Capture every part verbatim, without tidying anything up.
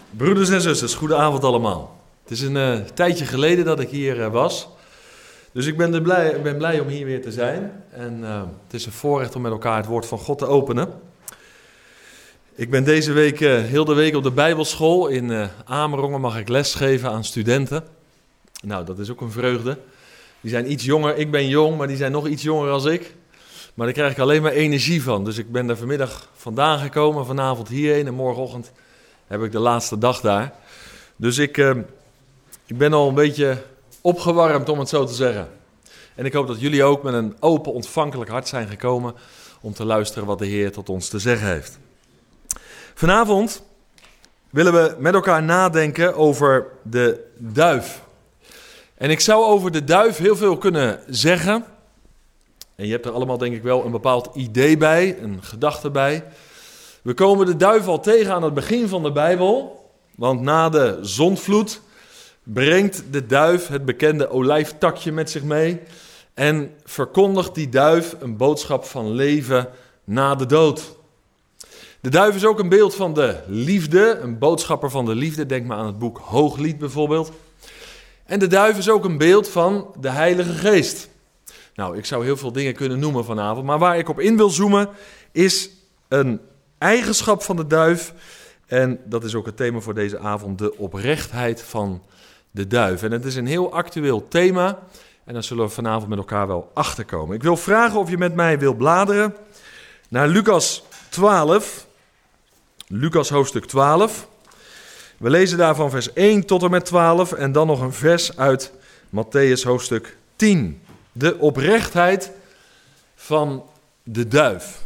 Broeders en zusters, goedenavond allemaal. Het is een uh, tijdje geleden dat ik hier uh, was. Dus ik ben, er blij, ik ben blij om hier weer te zijn. En uh, het is een voorrecht om met elkaar het woord van God te openen. Ik ben deze week uh, heel de week op de Bijbelschool. In uh, Amerongen mag ik lesgeven aan studenten. Nou, dat is ook een vreugde. Die zijn iets jonger, ik ben jong, maar die zijn nog iets jonger als ik. Maar daar krijg ik alleen maar energie van. Dus ik ben daar vanmiddag vandaan gekomen, vanavond hierheen en morgenochtend heb ik de laatste dag daar. Dus ik, uh, ik ben al een beetje opgewarmd, om het zo te zeggen. En ik hoop dat jullie ook met een open, ontvankelijk hart zijn gekomen om te luisteren wat de Heer tot ons te zeggen heeft. Vanavond willen we met elkaar nadenken over de duif. En ik zou over de duif heel veel kunnen zeggen. En je hebt er allemaal denk ik wel een bepaald idee bij, een gedachte bij. We komen de duif al tegen aan het begin van de Bijbel. Want na de zondvloed brengt de duif het bekende olijftakje met zich mee. En verkondigt die duif een boodschap van leven na de dood. De duif is ook een beeld van de liefde, een boodschapper van de liefde. Denk maar aan het boek Hooglied bijvoorbeeld. En de duif is ook een beeld van de Heilige Geest. Nou, ik zou heel veel dingen kunnen noemen vanavond, maar waar ik op in wil zoomen is een eigenschap van de duif. En dat is ook het thema voor deze avond, de oprechtheid van de duif. En het is een heel actueel thema en daar zullen we vanavond met elkaar wel achterkomen. Ik wil vragen of je met mij wil bladeren naar Lucas twaalf, Lucas hoofdstuk twaalf. We lezen daarvan vers één tot en met twaalf en dan nog een vers uit Mattheüs hoofdstuk tien. De oprechtheid van de duif.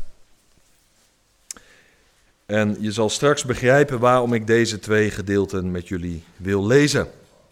En je zal straks begrijpen waarom ik deze twee gedeelten met jullie wil lezen.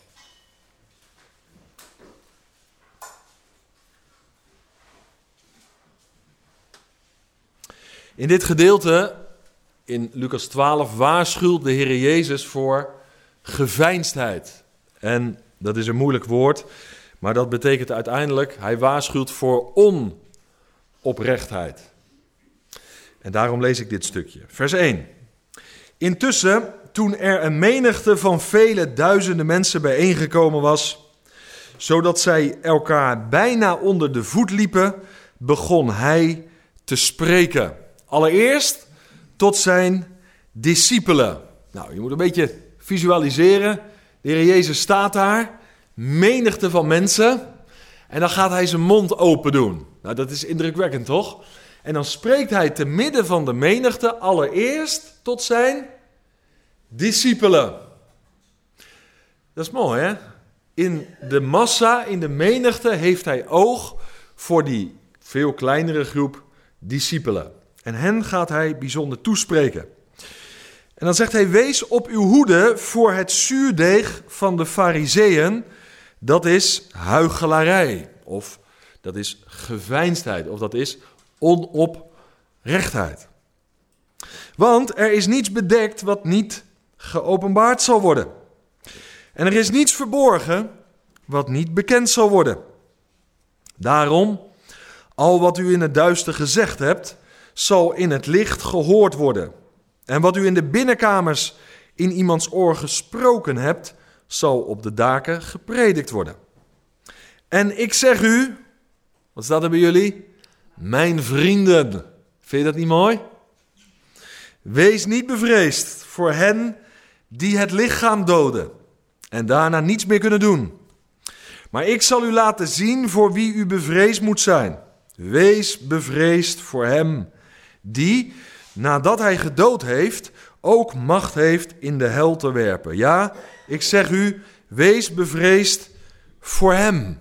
In dit gedeelte, in Lucas twaalf, waarschuwt de Heer Jezus voor geveinsdheid. En dat is een moeilijk woord, maar dat betekent uiteindelijk, hij waarschuwt voor onoprechtheid. En daarom lees ik dit stukje. Vers één. Intussen, toen er een menigte van vele duizenden mensen bijeengekomen was, zodat zij elkaar bijna onder de voet liepen, begon hij te spreken. Allereerst tot zijn discipelen. Nou, je moet een beetje visualiseren. De Heer Jezus staat daar, menigte van mensen, en dan gaat hij zijn mond open doen. Nou, dat is indrukwekkend, toch? En dan spreekt hij te midden van de menigte allereerst tot zijn discipelen. Dat is mooi, hè? In de massa, in de menigte, heeft hij oog voor die veel kleinere groep discipelen. En hen gaat hij bijzonder toespreken. En dan zegt hij, wees op uw hoede voor het zuurdeeg van de Farizeeën. Dat is huichelarij, of dat is geveinsdheid, of dat is onoprechtheid. Want er is niets bedekt wat niet geopenbaard zal worden. En er is niets verborgen wat niet bekend zal worden. Daarom, al wat u in het duister gezegd hebt, zal in het licht gehoord worden. En wat u in de binnenkamers in iemands oor gesproken hebt, zal op de daken gepredikt worden. En ik zeg u, wat staat er bij jullie? Mijn vrienden. Vind je dat niet mooi? Wees niet bevreesd voor hen die het lichaam doden en daarna niets meer kunnen doen. Maar ik zal u laten zien voor wie u bevreesd moet zijn. Wees bevreesd voor hem die, nadat hij gedood heeft, ook macht heeft in de hel te werpen. Ja, ik zeg u, wees bevreesd voor hem.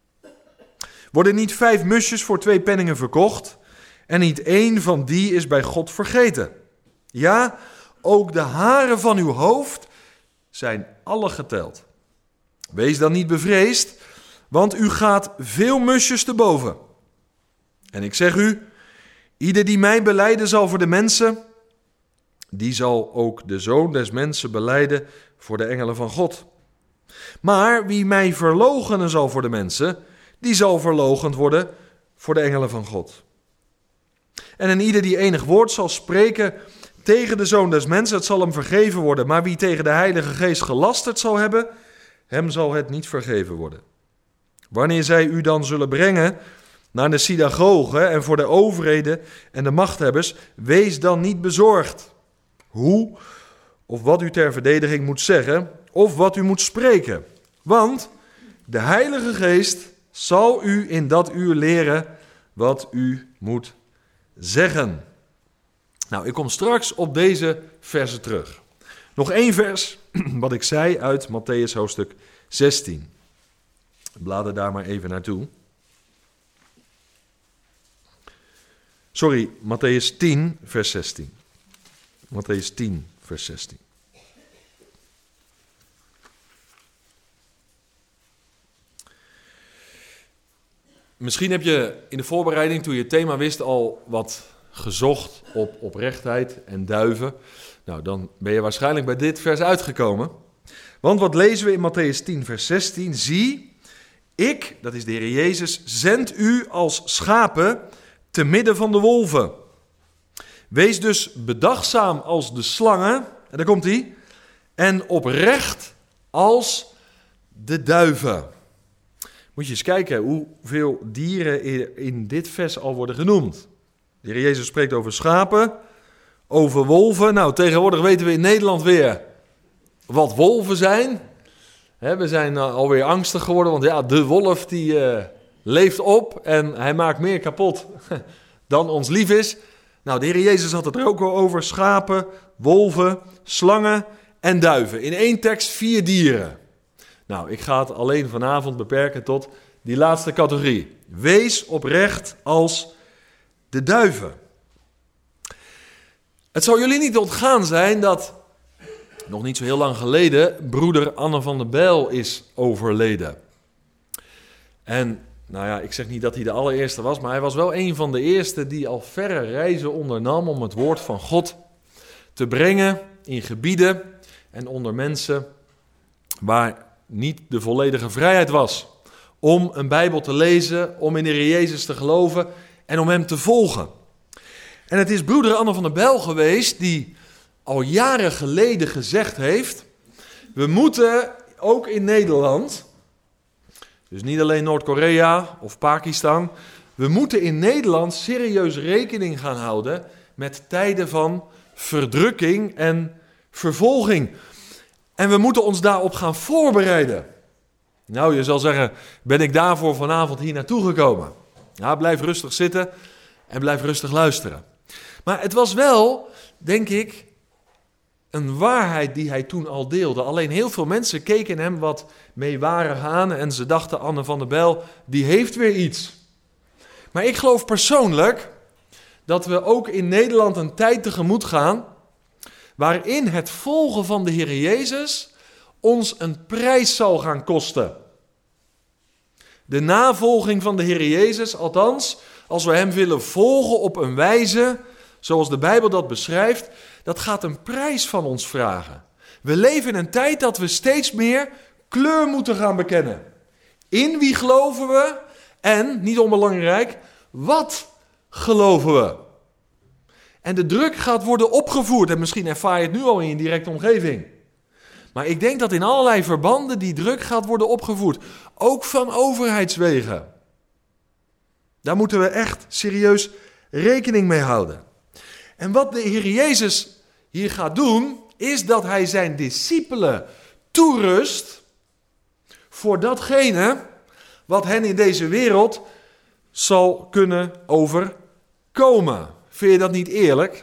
Worden niet vijf musjes voor twee penningen verkocht en niet één van die is bij God vergeten. Ja, ook de haren van uw hoofd zijn alle geteld. Wees dan niet bevreesd, want u gaat veel musjes te boven. En ik zeg u, ieder die mij belijden zal voor de mensen, die zal ook de Zoon des Mensen belijden voor de engelen van God. Maar wie mij verloochenen zal voor de mensen, die zal verloochend worden voor de engelen van God. En een ieder die enig woord zal spreken tegen de Zoon des Mensen, het zal hem vergeven worden. Maar wie tegen de Heilige Geest gelasterd zal hebben, hem zal het niet vergeven worden. Wanneer zij u dan zullen brengen naar de synagogen en voor de overheden en de machthebbers, wees dan niet bezorgd hoe of wat u ter verdediging moet zeggen of wat u moet spreken. Want de Heilige Geest zal u in dat uur leren wat u moet zeggen. Nou, ik kom straks op deze versen terug. Nog één vers, wat ik zei uit Mattheüs hoofdstuk zestien. Blader daar maar even naartoe. Sorry, Mattheüs tien, vers zestien. Mattheüs tien, vers zestien. Misschien heb je in de voorbereiding, toen je het thema wist, al wat gezocht op oprechtheid en duiven. Nou, dan ben je waarschijnlijk bij dit vers uitgekomen. Want wat lezen we in Mattheüs tien, vers zestien? Zie, ik, dat is de Heer Jezus, zend u als schapen te midden van de wolven. Wees dus bedachtzaam als de slangen, en daar komt hij, en oprecht als de duiven. Moet je eens kijken hoeveel dieren in dit vers al worden genoemd. De Heer Jezus spreekt over schapen, over wolven. Nou, tegenwoordig weten we in Nederland weer wat wolven zijn. He, we zijn alweer angstig geworden, want ja, de wolf die uh, leeft op en hij maakt meer kapot dan ons lief is. Nou, de Heer Jezus had het er ook al over schapen, wolven, slangen en duiven. In één tekst vier dieren. Nou, ik ga het alleen vanavond beperken tot die laatste categorie. Wees oprecht als de duiven. Het zal jullie niet ontgaan zijn dat nog niet zo heel lang geleden broeder Anne van der Bijl is overleden. En nou ja, ik zeg niet dat hij de allereerste was, maar hij was wel een van de eerste die al verre reizen ondernam om het woord van God te brengen in gebieden en onder mensen waar niet de volledige vrijheid was. Om een Bijbel te lezen, om in de Heer Jezus te geloven en om hem te volgen. En het is broeder Anne van der Bijl geweest die al jaren geleden gezegd heeft, we moeten ook in Nederland, dus niet alleen Noord-Korea of Pakistan, we moeten in Nederland serieus rekening gaan houden met tijden van verdrukking en vervolging. En we moeten ons daarop gaan voorbereiden. Nou, je zal zeggen, ben ik daarvoor vanavond hier naartoe gekomen? Ja, blijf rustig zitten en blijf rustig luisteren. Maar het was wel, denk ik, een waarheid die hij toen al deelde. Alleen heel veel mensen keken hem wat meewarig aan en ze dachten, Anne van der Bijl, die heeft weer iets. Maar ik geloof persoonlijk dat we ook in Nederland een tijd tegemoet gaan waarin het volgen van de Heer Jezus ons een prijs zal gaan kosten. De navolging van de Heer Jezus, althans, als we hem willen volgen op een wijze zoals de Bijbel dat beschrijft, dat gaat een prijs van ons vragen. We leven in een tijd dat we steeds meer kleur moeten gaan bekennen. In wie geloven we en, niet onbelangrijk, wat geloven we? En de druk gaat worden opgevoerd en misschien ervaar je het nu al in je directe omgeving. Maar ik denk dat in allerlei verbanden die druk gaat worden opgevoerd. Ook van overheidswegen. Daar moeten we echt serieus rekening mee houden. En wat de Heer Jezus hier gaat doen, is dat hij zijn discipelen toerust voor datgene wat hen in deze wereld zal kunnen overkomen. Vind je dat niet eerlijk?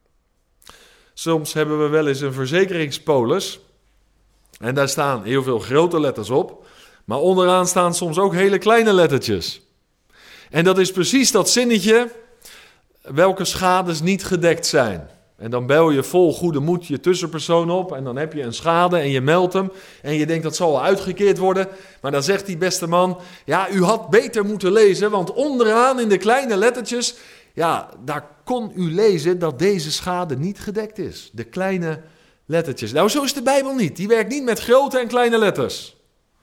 Soms hebben we wel eens een verzekeringspolis en daar staan heel veel grote letters op, maar onderaan staan soms ook hele kleine lettertjes. En dat is precies dat zinnetje, welke schades niet gedekt zijn. En dan bel je vol goede moed je tussenpersoon op en dan heb je een schade en je meldt hem. En je denkt dat zal wel uitgekeerd worden. Maar dan zegt die beste man, ja, u had beter moeten lezen, want onderaan in de kleine lettertjes, ja, daar kon u lezen dat deze schade niet gedekt is. De kleine lettertjes. Nou, zo is de Bijbel niet. Die werkt niet met grote en kleine letters.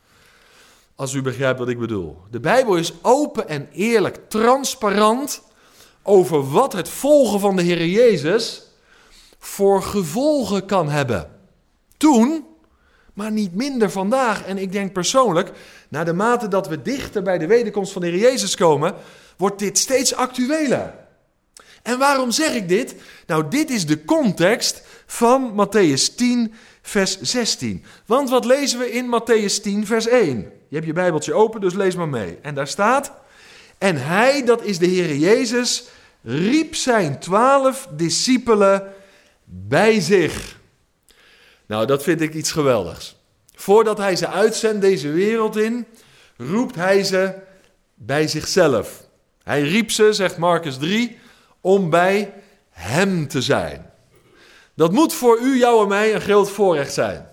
Als u begrijpt wat ik bedoel. De Bijbel is open en eerlijk, transparant over wat het volgen van de Heer Jezus voor gevolgen kan hebben. Toen, maar niet minder vandaag. En ik denk persoonlijk, naar de mate dat we dichter bij de wederkomst van de Heer Jezus komen, wordt dit steeds actueler. En waarom zeg ik dit? Nou, dit is de context van Mattheüs tien, vers zestien. Want wat lezen we in Mattheüs tien, vers één? Je hebt je Bijbeltje open, dus lees maar mee. En daar staat: en hij, dat is de Heer Jezus, riep zijn twaalf discipelen bij zich. Nou, dat vind ik iets geweldigs. Voordat hij ze uitzendt deze wereld in, roept hij ze bij zichzelf. Hij riep ze, zegt Marcus drie, om bij hem te zijn. Dat moet voor u, jou en mij een groot voorrecht zijn.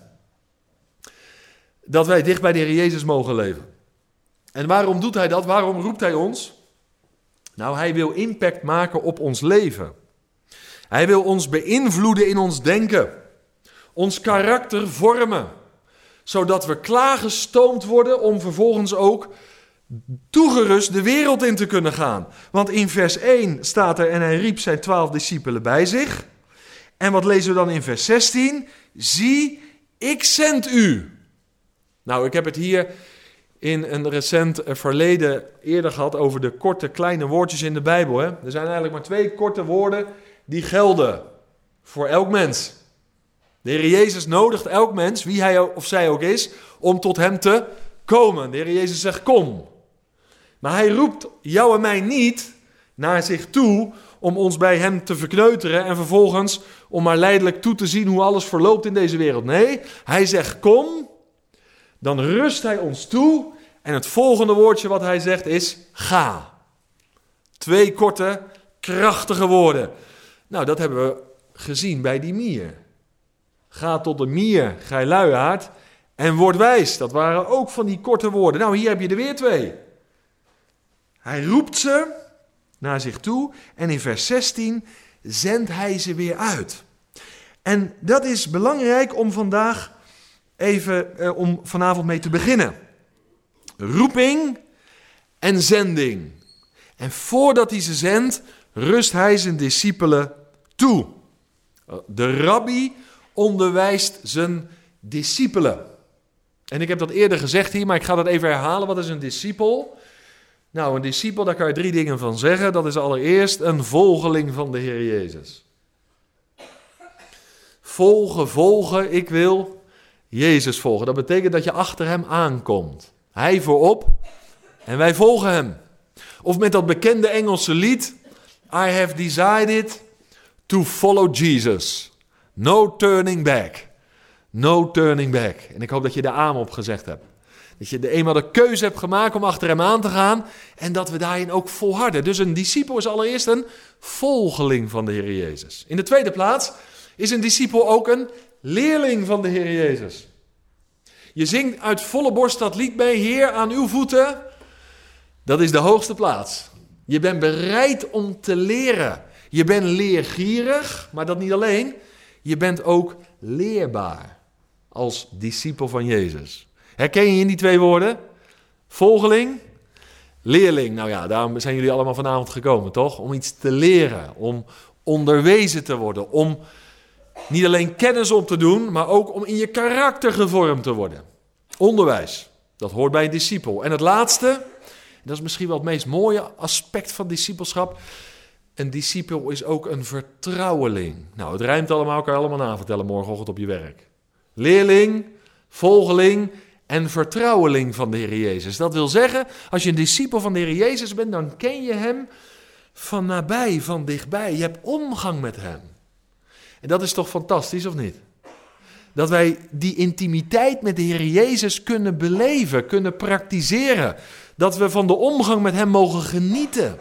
Dat wij dicht bij de Heer Jezus mogen leven. En waarom doet hij dat? Waarom roept hij ons? Nou, hij wil impact maken op ons leven. Hij wil ons beïnvloeden in ons denken. Ons karakter vormen. Zodat we klaargestoomd worden om vervolgens ook toegerust de wereld in te kunnen gaan. Want in vers één staat er: en hij riep zijn twaalf discipelen bij zich. En wat lezen we dan in vers zestien? Zie, ik zend u. Nou, ik heb het hier in een recent verleden eerder gehad over de korte kleine woordjes in de Bijbel. Hè? Er zijn eigenlijk maar twee korte woorden die gelden voor elk mens. De Heer Jezus nodigt elk mens, wie hij of zij ook is, om tot hem te komen. De Heer Jezus zegt kom. Maar hij roept jou en mij niet naar zich toe om ons bij hem te verkneuteren en vervolgens om maar lijdelijk toe te zien hoe alles verloopt in deze wereld. Nee, hij zegt kom, dan rust hij ons toe en het volgende woordje wat hij zegt is ga. Twee korte, krachtige woorden. Nou, dat hebben we gezien bij die mier. Ga tot de mier, gij luiaard, en word wijs. Dat waren ook van die korte woorden. Nou, hier heb je er weer twee. Hij roept ze naar zich toe en in vers zestien zendt hij ze weer uit. En dat is belangrijk om vandaag even, eh, om vanavond mee te beginnen. Roeping en zending. En voordat hij ze zendt, rust hij zijn discipelen toe. De rabbi onderwijst zijn discipelen. En ik heb dat eerder gezegd hier, maar ik ga dat even herhalen. Wat is een discipel? Nou, een discipel, daar kan je drie dingen van zeggen. Dat is allereerst een volgeling van de Heer Jezus. Volgen, volgen, ik wil Jezus volgen. Dat betekent dat je achter hem aankomt. Hij voorop en wij volgen hem. Of met dat bekende Engelse lied: I have decided to follow Jesus. No turning back. No turning back. En ik hoop dat je de amen op gezegd hebt. Dat je de eenmaal de keuze hebt gemaakt om achter hem aan te gaan en dat we daarin ook volharden. Dus een discipel is allereerst een volgeling van de Heer Jezus. In de tweede plaats is een discipel ook een leerling van de Heer Jezus. Je zingt uit volle borst dat lied mee: Heer, aan uw voeten. Dat is de hoogste plaats. Je bent bereid om te leren. Je bent leergierig, maar dat niet alleen. Je bent ook leerbaar als discipel van Jezus. Herken je in die twee woorden? Volgeling, leerling. Nou ja, daarom zijn jullie allemaal vanavond gekomen, toch? Om iets te leren, om onderwezen te worden, om niet alleen kennis op te doen, maar ook om in je karakter gevormd te worden. Onderwijs, dat hoort bij een discipel. En het laatste, dat is misschien wel het meest mooie aspect van discipelschap: een discipel is ook een vertrouweling. Nou, het rijmt allemaal, kan je allemaal navertellen morgenochtend op je werk. Leerling, volgeling en vertrouweling van de Heer Jezus. Dat wil zeggen, als je een discipel van de Heer Jezus bent, dan ken je hem van nabij, van dichtbij. Je hebt omgang met hem. En dat is toch fantastisch, of niet? Dat wij die intimiteit met de Heer Jezus kunnen beleven, kunnen praktiseren. Dat we van de omgang met hem mogen genieten.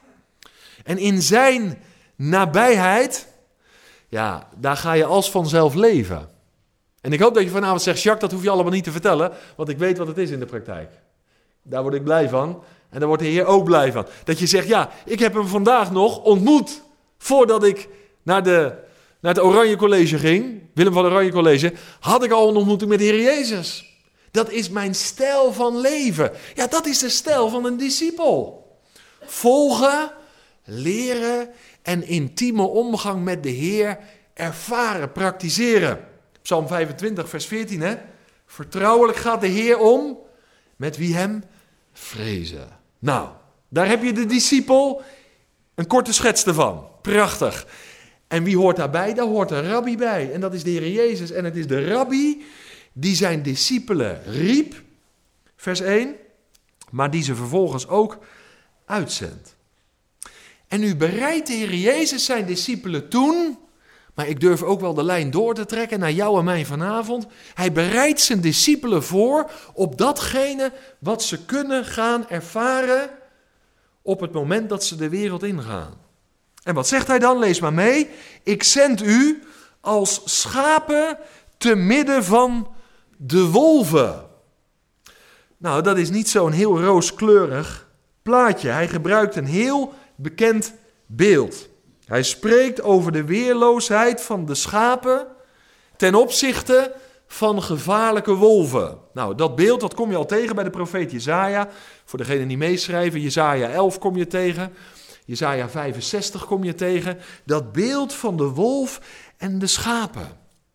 En in zijn nabijheid, ja, daar ga je als vanzelf leven. En ik hoop dat je vanavond zegt: Jacques, dat hoef je allemaal niet te vertellen, want ik weet wat het is in de praktijk. Daar word ik blij van en daar wordt de Heer ook blij van. Dat je zegt: ja, ik heb hem vandaag nog ontmoet voordat ik naar, de, naar het Oranje College ging. Willem van Oranje College, had ik al een ontmoeting met de Heer Jezus. Dat is mijn stijl van leven. Ja, dat is de stijl van een discipel. Volgen, leren en intieme omgang met de Heer ervaren, praktiseren. Psalm vijfentwintig, vers veertien, hè? Vertrouwelijk gaat de Heer om met wie hem vrezen. Nou, daar heb je de discipel, een korte schets ervan. Prachtig. En wie hoort daarbij? Daar hoort een rabbi bij. En dat is de Heer Jezus. En het is de rabbi die zijn discipelen riep, vers één, maar die ze vervolgens ook uitzendt. En nu bereidt de Heer Jezus zijn discipelen toen, maar ik durf ook wel de lijn door te trekken naar jou en mij vanavond. Hij bereidt zijn discipelen voor op datgene wat ze kunnen gaan ervaren op het moment dat ze de wereld ingaan. En wat zegt hij dan? Lees maar mee. Ik zend u als schapen te midden van de wolven. Nou, dat is niet zo'n heel rooskleurig plaatje. Hij gebruikt een heel bekend beeld. Hij spreekt over de weerloosheid van de schapen ten opzichte van gevaarlijke wolven. Nou, dat beeld dat kom je al tegen bij de profeet Jesaja. Voor degenen die meeschrijven, Jesaja elf kom je tegen. Jesaja vijfenzestig kom je tegen. Dat beeld van de wolf en de schapen.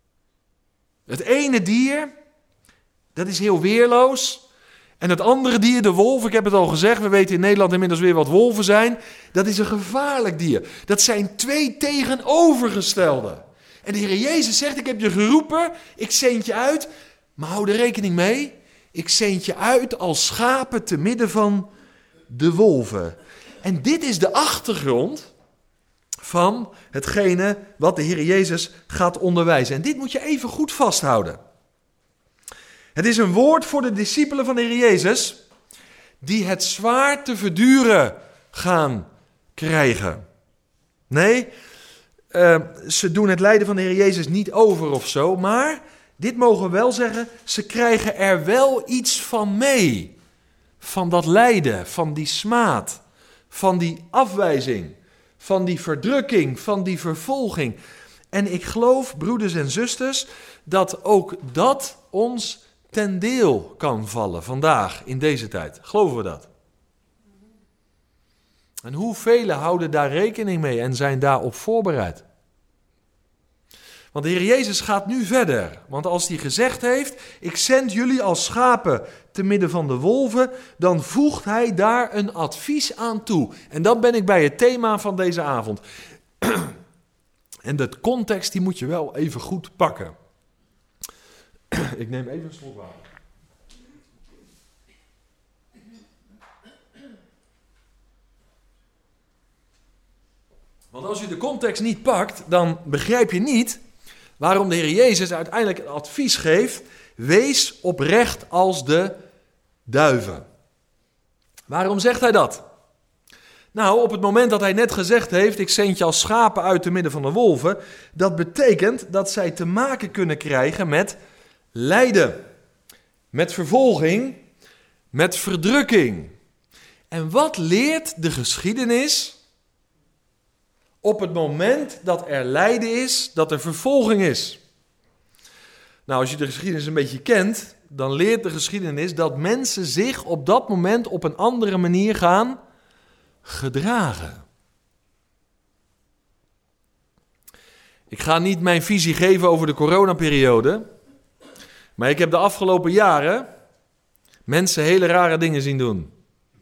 Het ene dier, dat is heel weerloos. En het andere dier, de wolf, ik heb het al gezegd, we weten in Nederland inmiddels weer wat wolven zijn. Dat is een gevaarlijk dier. Dat zijn twee tegenovergestelde. En de Heer Jezus zegt, ik heb je geroepen, ik zend je uit. Maar hou er rekening mee, ik zend je uit als schapen te midden van de wolven. En dit is de achtergrond van hetgene wat de Heer Jezus gaat onderwijzen. En dit moet je even goed vasthouden. Het is een woord voor de discipelen van de Heer Jezus, die het zwaar te verduren gaan krijgen. Nee, uh, ze doen het lijden van de Heer Jezus niet over of zo, maar dit mogen we wel zeggen, ze krijgen er wel iets van mee. Van dat lijden, van die smaad, van die afwijzing, van die verdrukking, van die vervolging. En ik geloof, broeders en zusters, dat ook dat ons ten deel kan vallen vandaag, in deze tijd. Geloven we dat? En hoeveel houden daar rekening mee en zijn daarop voorbereid? Want de Heer Jezus gaat nu verder. Want als hij gezegd heeft, ik zend jullie als schapen te midden van de wolven, dan voegt hij daar een advies aan toe. En dan ben ik bij het thema van deze avond. En de context die moet je wel even goed pakken. Ik neem even een slok water. Want als je de context niet pakt, dan begrijp je niet waarom de Heer Jezus uiteindelijk het advies geeft, wees oprecht als de duiven. Waarom zegt hij dat? Nou, op het moment dat hij net gezegd heeft, ik zend je als schapen uit te midden van de wolven, dat betekent dat zij te maken kunnen krijgen met lijden, met vervolging, met verdrukking. En wat leert de geschiedenis op het moment dat er lijden is, dat er vervolging is? Nou, als je de geschiedenis een beetje kent, dan leert de geschiedenis dat mensen zich op dat moment op een andere manier gaan gedragen. Ik ga niet mijn visie geven over de coronaperiode, maar ik heb de afgelopen jaren mensen hele rare dingen zien doen.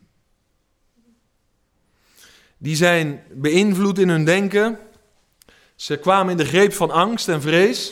Die zijn beïnvloed in hun denken. Ze kwamen in de greep van angst en vrees.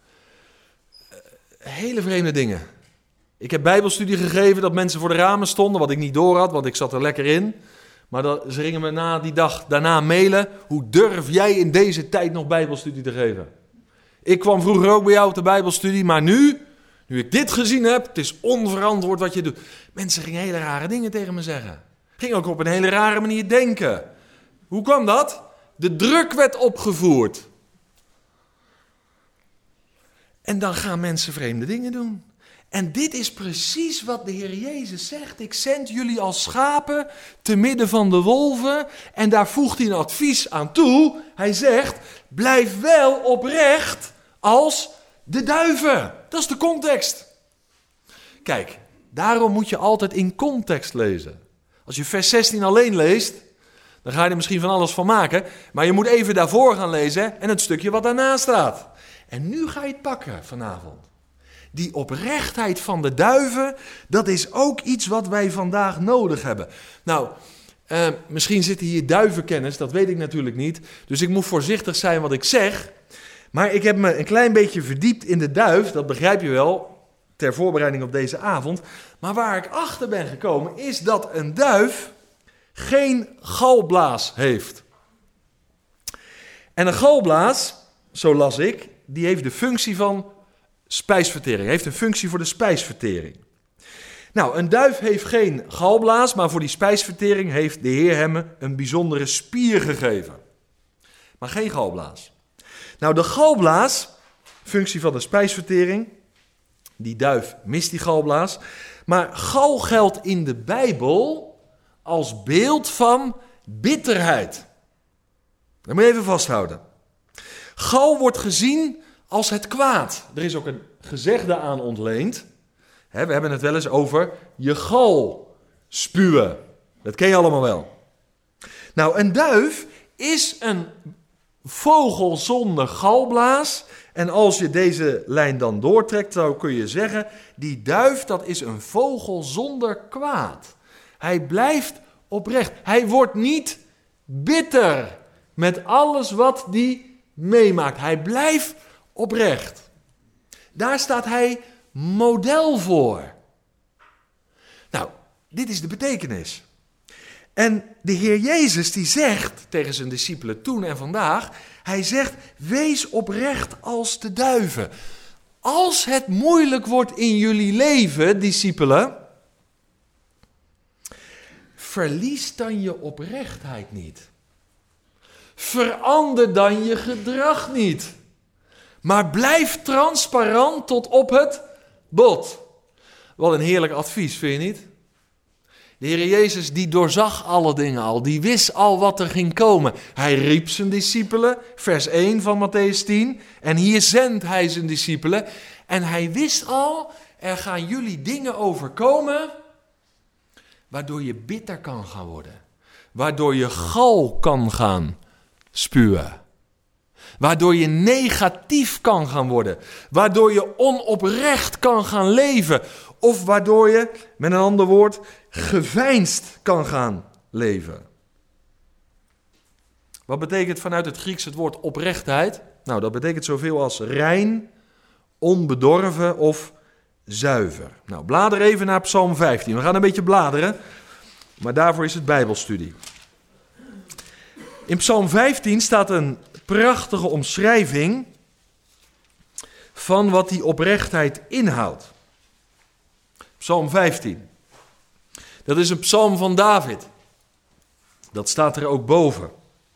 Hele vreemde dingen. Ik heb bijbelstudie gegeven dat mensen voor de ramen stonden, wat ik niet door had, want ik zat er lekker in. Maar dat, ze gingen me na die dag daarna mailen, hoe durf jij in deze tijd nog bijbelstudie te geven? Ik kwam vroeger ook bij jou op de bijbelstudie, maar nu, nu ik dit gezien heb, het is onverantwoord wat je doet. Mensen gingen hele rare dingen tegen me zeggen. Gingen ook op een hele rare manier denken. Hoe kwam dat? De druk werd opgevoerd. En dan gaan mensen vreemde dingen doen. En dit is precies wat de Heer Jezus zegt. Ik zend jullie als schapen te midden van de wolven. En daar voegt hij een advies aan toe. Hij zegt, blijf wel oprecht als de duiven. Dat is de context. Kijk, daarom moet je altijd in context lezen. Als je vers zestien alleen leest, Dan ga je er misschien van alles van maken. Maar je moet even daarvoor gaan lezen en het stukje wat daarna staat. En nu ga je het pakken vanavond. Die oprechtheid van de duiven, dat is ook iets wat wij vandaag nodig hebben. Nou, uh, misschien zitten hier duivenkennis, dat weet ik natuurlijk niet. Dus ik moet voorzichtig zijn wat ik zeg. Maar ik heb me een klein beetje verdiept in de duif, dat begrijp je wel, ter voorbereiding op deze avond. Maar waar ik achter ben gekomen is dat een duif geen galblaas heeft. En een galblaas, zo las ik, die heeft de functie van spijsvertering. Heeft een functie voor de spijsvertering. Nou, een duif heeft geen galblaas, maar voor die spijsvertering heeft de Heer hem een bijzondere spier gegeven. Maar geen galblaas. Nou, de galblaas, functie van de spijsvertering, die duif mist die galblaas. Maar gal geldt in de Bijbel als beeld van bitterheid. Dat moet je even vasthouden. Gal wordt gezien als het kwaad. Er is ook een gezegde aan ontleend. We hebben het wel eens over je gal spuwen. Dat ken je allemaal wel. Nou, een duif is een vogel zonder galblaas. En als je deze lijn dan doortrekt, dan kun je zeggen, die duif, dat is een vogel zonder kwaad. Hij blijft oprecht. Hij wordt niet bitter met alles wat hij meemaakt. Hij blijft oprecht. Daar staat hij model voor. Nou, dit is de betekenis. En de Heer Jezus die zegt tegen zijn discipelen toen en vandaag, hij zegt, wees oprecht als de duiven. Als het moeilijk wordt in jullie leven, discipelen, verlies dan je oprechtheid niet. Verander dan je gedrag niet. Maar blijf transparant tot op het bot. Wat een heerlijk advies, vind je niet? De Heer Jezus die doorzag alle dingen al. Die wist al wat er ging komen. Hij riep zijn discipelen, vers één van Matthäus tien. En hier zendt hij zijn discipelen. En hij wist al, er gaan jullie dingen overkomen, waardoor je bitter kan gaan worden. Waardoor je gal kan gaan spuwen. Waardoor je negatief kan gaan worden. Waardoor je onoprecht kan gaan leven. Of waardoor je, met een ander woord, geveinsd kan gaan leven. Wat betekent vanuit het Grieks het woord oprechtheid? Nou, dat betekent zoveel als rein, onbedorven of zuiver. Nou, blader even naar Psalm vijftien. We gaan een beetje bladeren, maar daarvoor is het Bijbelstudie. In Psalm vijftien staat een prachtige omschrijving van wat die oprechtheid inhoudt. Psalm vijftien. Dat is een psalm van David. Dat staat er ook boven.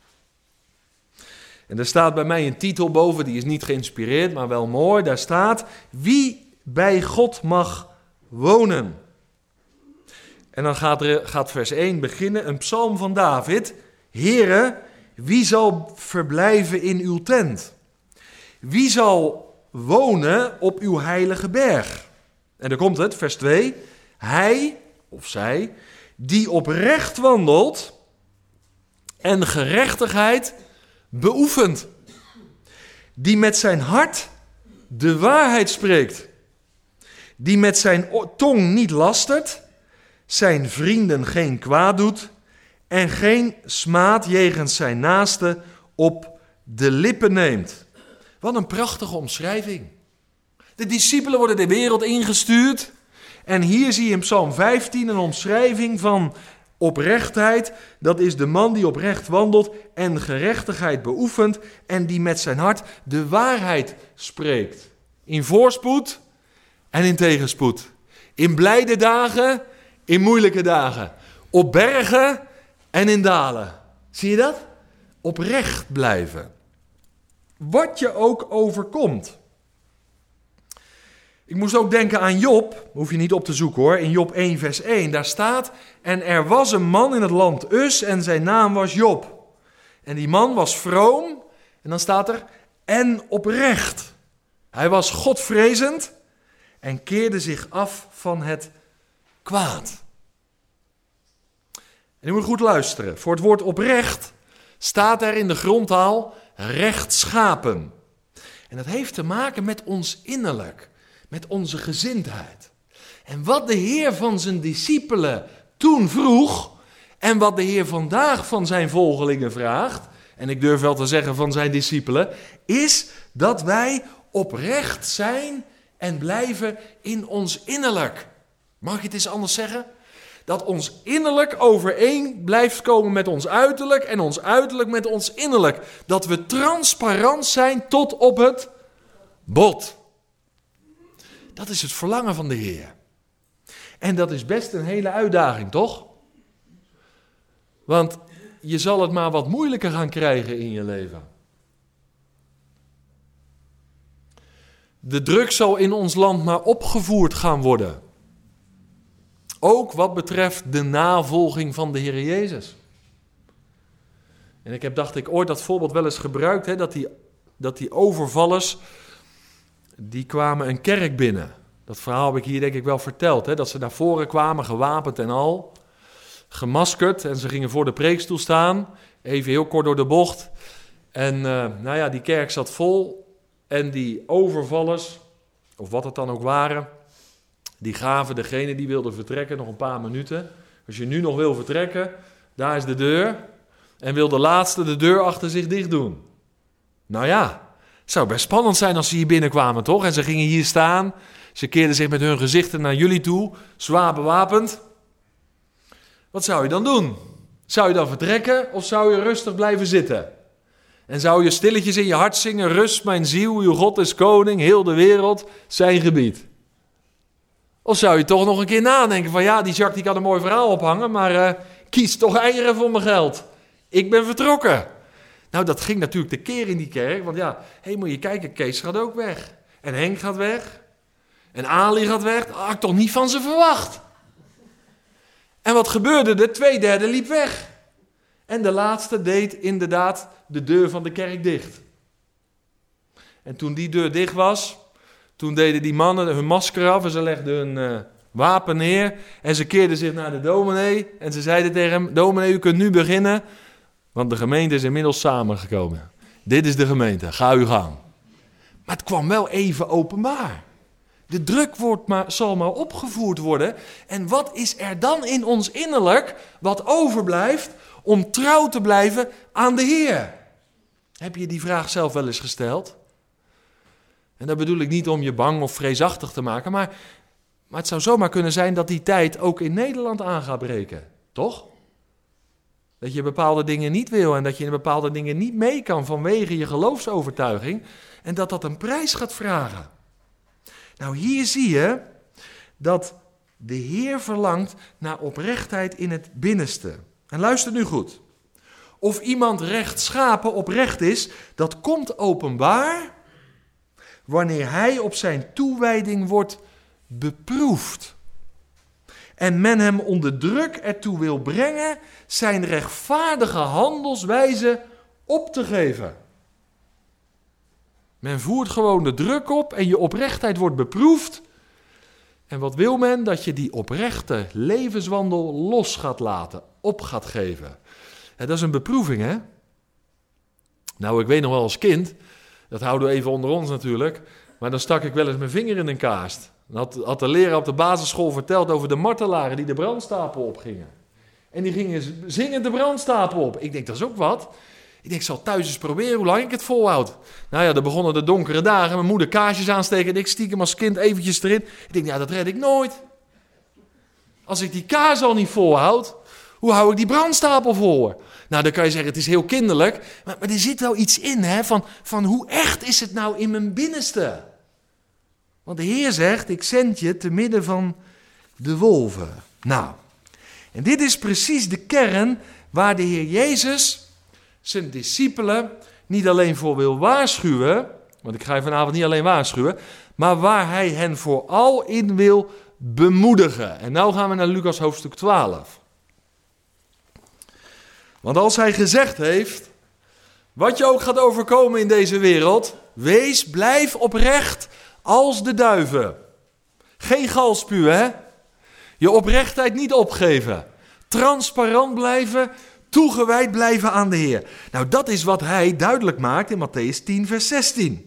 En er staat bij mij een titel boven, die is niet geïnspireerd, maar wel mooi. Daar staat, wie bij God mag wonen. En dan gaat, er, gaat vers één beginnen, een psalm van David. Heere, wie zal verblijven in uw tent? Wie zal wonen op uw heilige berg? En dan komt het, vers twee. Hij, of zij, die oprecht wandelt en gerechtigheid beoefent. Die met zijn hart de waarheid spreekt. Die met zijn tong niet lastert, zijn vrienden geen kwaad doet en geen smaad jegens zijn naaste op de lippen neemt. Wat een prachtige omschrijving. De discipelen worden de wereld ingestuurd. En hier zie je in Psalm vijftien een omschrijving van oprechtheid. Dat is de man die oprecht wandelt en gerechtigheid beoefent. En die met zijn hart de waarheid spreekt. In voorspoed en in tegenspoed. In blijde dagen, in moeilijke dagen. Op bergen en in dalen. Zie je dat? Oprecht blijven. Wat je ook overkomt. Ik moest ook denken aan Job, hoef je niet op te zoeken hoor, in Job één vers één, daar staat, en er was een man in het land Us en zijn naam was Job. En die man was vroom, en dan staat er, en oprecht. Hij was godvrezend en keerde zich af van het kwaad. En je moet goed luisteren. Voor het woord oprecht staat er in de grondtaal rechtschapen. En dat heeft te maken met ons innerlijk, met onze gezindheid. En wat de Heer van zijn discipelen toen vroeg, en wat de Heer vandaag van zijn volgelingen vraagt, en ik durf wel te zeggen van zijn discipelen, is dat wij oprecht zijn en blijven in ons innerlijk. Mag ik het eens anders zeggen? Dat ons innerlijk overeen blijft komen met ons uiterlijk en ons uiterlijk met ons innerlijk. Dat we transparant zijn tot op het bot. Dat is het verlangen van de Heer. En dat is best een hele uitdaging, toch? Want je zal het maar wat moeilijker gaan krijgen in je leven. De druk zal in ons land maar opgevoerd gaan worden. Ook wat betreft de navolging van de Heer Jezus. En ik heb, dacht ik, ooit dat voorbeeld wel eens gebruikt, hè, dat, die, dat die overvallers, die kwamen een kerk binnen. Dat verhaal heb ik hier denk ik wel verteld, hè, dat ze naar voren kwamen, gewapend en al, gemaskerd, en ze gingen voor de preekstoel staan, even heel kort door de bocht. En uh, nou ja, die kerk zat vol en die overvallers, of wat het dan ook waren, die gaven degene die wilde vertrekken nog een paar minuten. Als je nu nog wil vertrekken, daar is de deur. En wil de laatste de deur achter zich dicht doen. Nou ja, het zou best spannend zijn als ze hier binnenkwamen, toch? En ze gingen hier staan. Ze keerden zich met hun gezichten naar jullie toe, zwaar bewapend. Wat zou je dan doen? Zou je dan vertrekken of zou je rustig blijven zitten? En zou je stilletjes in je hart zingen, rust mijn ziel, uw God is koning, heel de wereld, zijn gebied? Of zou je toch nog een keer nadenken van ja, die Jacques die kan een mooi verhaal ophangen, maar uh, kies toch eieren voor mijn geld. Ik ben vertrokken. Nou, dat ging natuurlijk de keer in die kerk, want ja, hé, hey, moet je kijken, Kees gaat ook weg. En Henk gaat weg. En Ali gaat weg. Dat had ik toch niet van ze verwacht. En wat gebeurde er? Twee derde liep weg. En de laatste deed inderdaad de deur van de kerk dicht. En toen die deur dicht was, toen deden die mannen hun masker af en ze legden hun uh, wapen neer. En ze keerden zich naar de dominee en ze zeiden tegen hem, dominee, u kunt nu beginnen, want de gemeente is inmiddels samengekomen. Dit is de gemeente, ga uw gang. Maar het kwam wel even openbaar. De druk wordt maar, zal maar opgevoerd worden. En wat is er dan in ons innerlijk wat overblijft om trouw te blijven aan de Heer? Heb je die vraag zelf wel eens gesteld? En dat bedoel ik niet om je bang of vreesachtig te maken, maar, maar het zou zomaar kunnen zijn dat die tijd ook in Nederland aan gaat breken. Toch? Dat je bepaalde dingen niet wil en dat je in bepaalde dingen niet mee kan vanwege je geloofsovertuiging en dat dat een prijs gaat vragen. Nou, hier zie je dat de Heer verlangt naar oprechtheid in het binnenste. En luister nu goed. Of iemand rechtschapen oprecht is, dat komt openbaar wanneer hij op zijn toewijding wordt beproefd. En men hem onder druk ertoe wil brengen zijn rechtvaardige handelswijze op te geven. Men voert gewoon de druk op en je oprechtheid wordt beproefd. En wat wil men? Dat je die oprechte levenswandel los gaat laten, op gaat geven. En dat is een beproeving, hè? Nou, ik weet nog wel als kind, dat houden we even onder ons natuurlijk, maar dan stak ik wel eens mijn vinger in een kaast. Dan had, had de leraar op de basisschool verteld over de martelaren die de brandstapel opgingen. En die gingen zingend de brandstapel op. Ik denk, dat is ook wat. Ik denk, ik zal thuis eens proberen hoe lang ik het volhoud. Nou ja, dan begonnen de donkere dagen. Mijn moeder kaarsjes aansteken en ik stiekem als kind eventjes erin. Ik denk, ja, dat red ik nooit. Als ik die kaars al niet volhoud, hoe hou ik die brandstapel voor? Nou, dan kan je zeggen, het is heel kinderlijk. Maar, maar er zit wel iets in, hè, van, van hoe echt is het nou in mijn binnenste? Want de Heer zegt, ik zend je te midden van de wolven. Nou, en dit is precies de kern waar de Heer Jezus zijn discipelen niet alleen voor wil waarschuwen, want ik ga je vanavond niet alleen waarschuwen, maar waar hij hen vooral in wil bemoedigen. En nou gaan we naar Lucas hoofdstuk twaalf. Want als hij gezegd heeft, wat je ook gaat overkomen in deze wereld, wees, blijf oprecht als de duiven. Geen galspuwen, hè? Je oprechtheid niet opgeven. transparant blijven, toegewijd blijven aan de Heer. Nou, dat is wat hij duidelijk maakt in Mattheüs tien, vers zestien.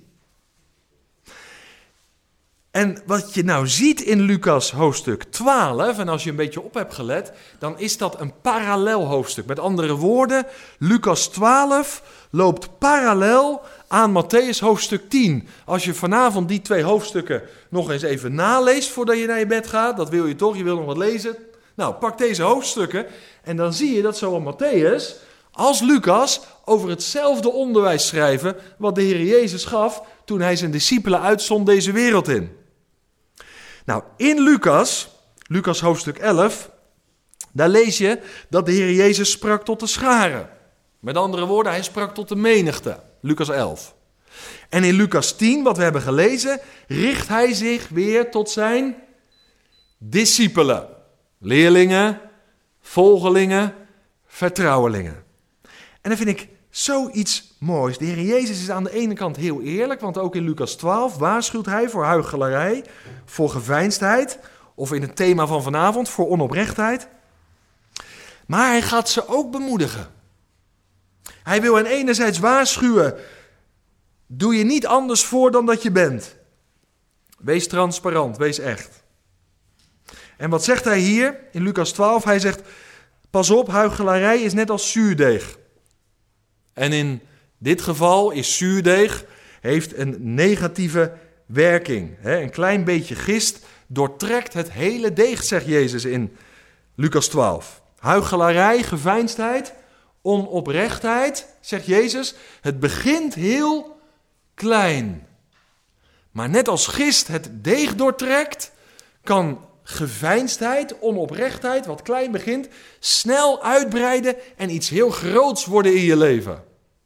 En wat je nou ziet in Lucas hoofdstuk twaalf, en als je een beetje op hebt gelet, dan is dat een parallel hoofdstuk. Met andere woorden, Lucas twaalf loopt parallel aan Mattheüs hoofdstuk tien. Als je vanavond die twee hoofdstukken nog eens even naleest voordat je naar je bed gaat, dat wil je toch, je wil nog wat lezen. Nou, pak deze hoofdstukken en dan zie je dat zowel Mattheüs als Lucas over hetzelfde onderwijs schrijven wat de Heer Jezus gaf toen hij zijn discipelen uitzond deze wereld in. Nou, in Lucas, Lucas hoofdstuk elf, daar lees je dat de Heer Jezus sprak tot de scharen. Met andere woorden, hij sprak tot de menigte, Lucas elf. En in Lucas tien, wat we hebben gelezen, richt hij zich weer tot zijn discipelen. Leerlingen, volgelingen, vertrouwelingen. En dan vind ik zoiets moois. De Heer Jezus is aan de ene kant heel eerlijk, want ook in Lucas twaalf waarschuwt hij voor huichelarij, voor geveinsdheid, of in het thema van vanavond, voor onoprechtheid. Maar hij gaat ze ook bemoedigen. Hij wil hen enerzijds waarschuwen, doe je niet anders voor dan dat je bent. Wees transparant, wees echt. En wat zegt hij hier in Lucas twaalf? Hij zegt, pas op, huichelarij is net als zuurdeeg. En in dit geval is zuurdeeg, heeft een negatieve werking. Een klein beetje gist doortrekt het hele deeg, zegt Jezus in Lucas twaalf. Huichelarij, geveinsdheid, onoprechtheid, zegt Jezus, het begint heel klein. Maar net als gist het deeg doortrekt, kan geveinsdheid, onoprechtheid, wat klein begint, snel uitbreiden en iets heel groots worden in je leven.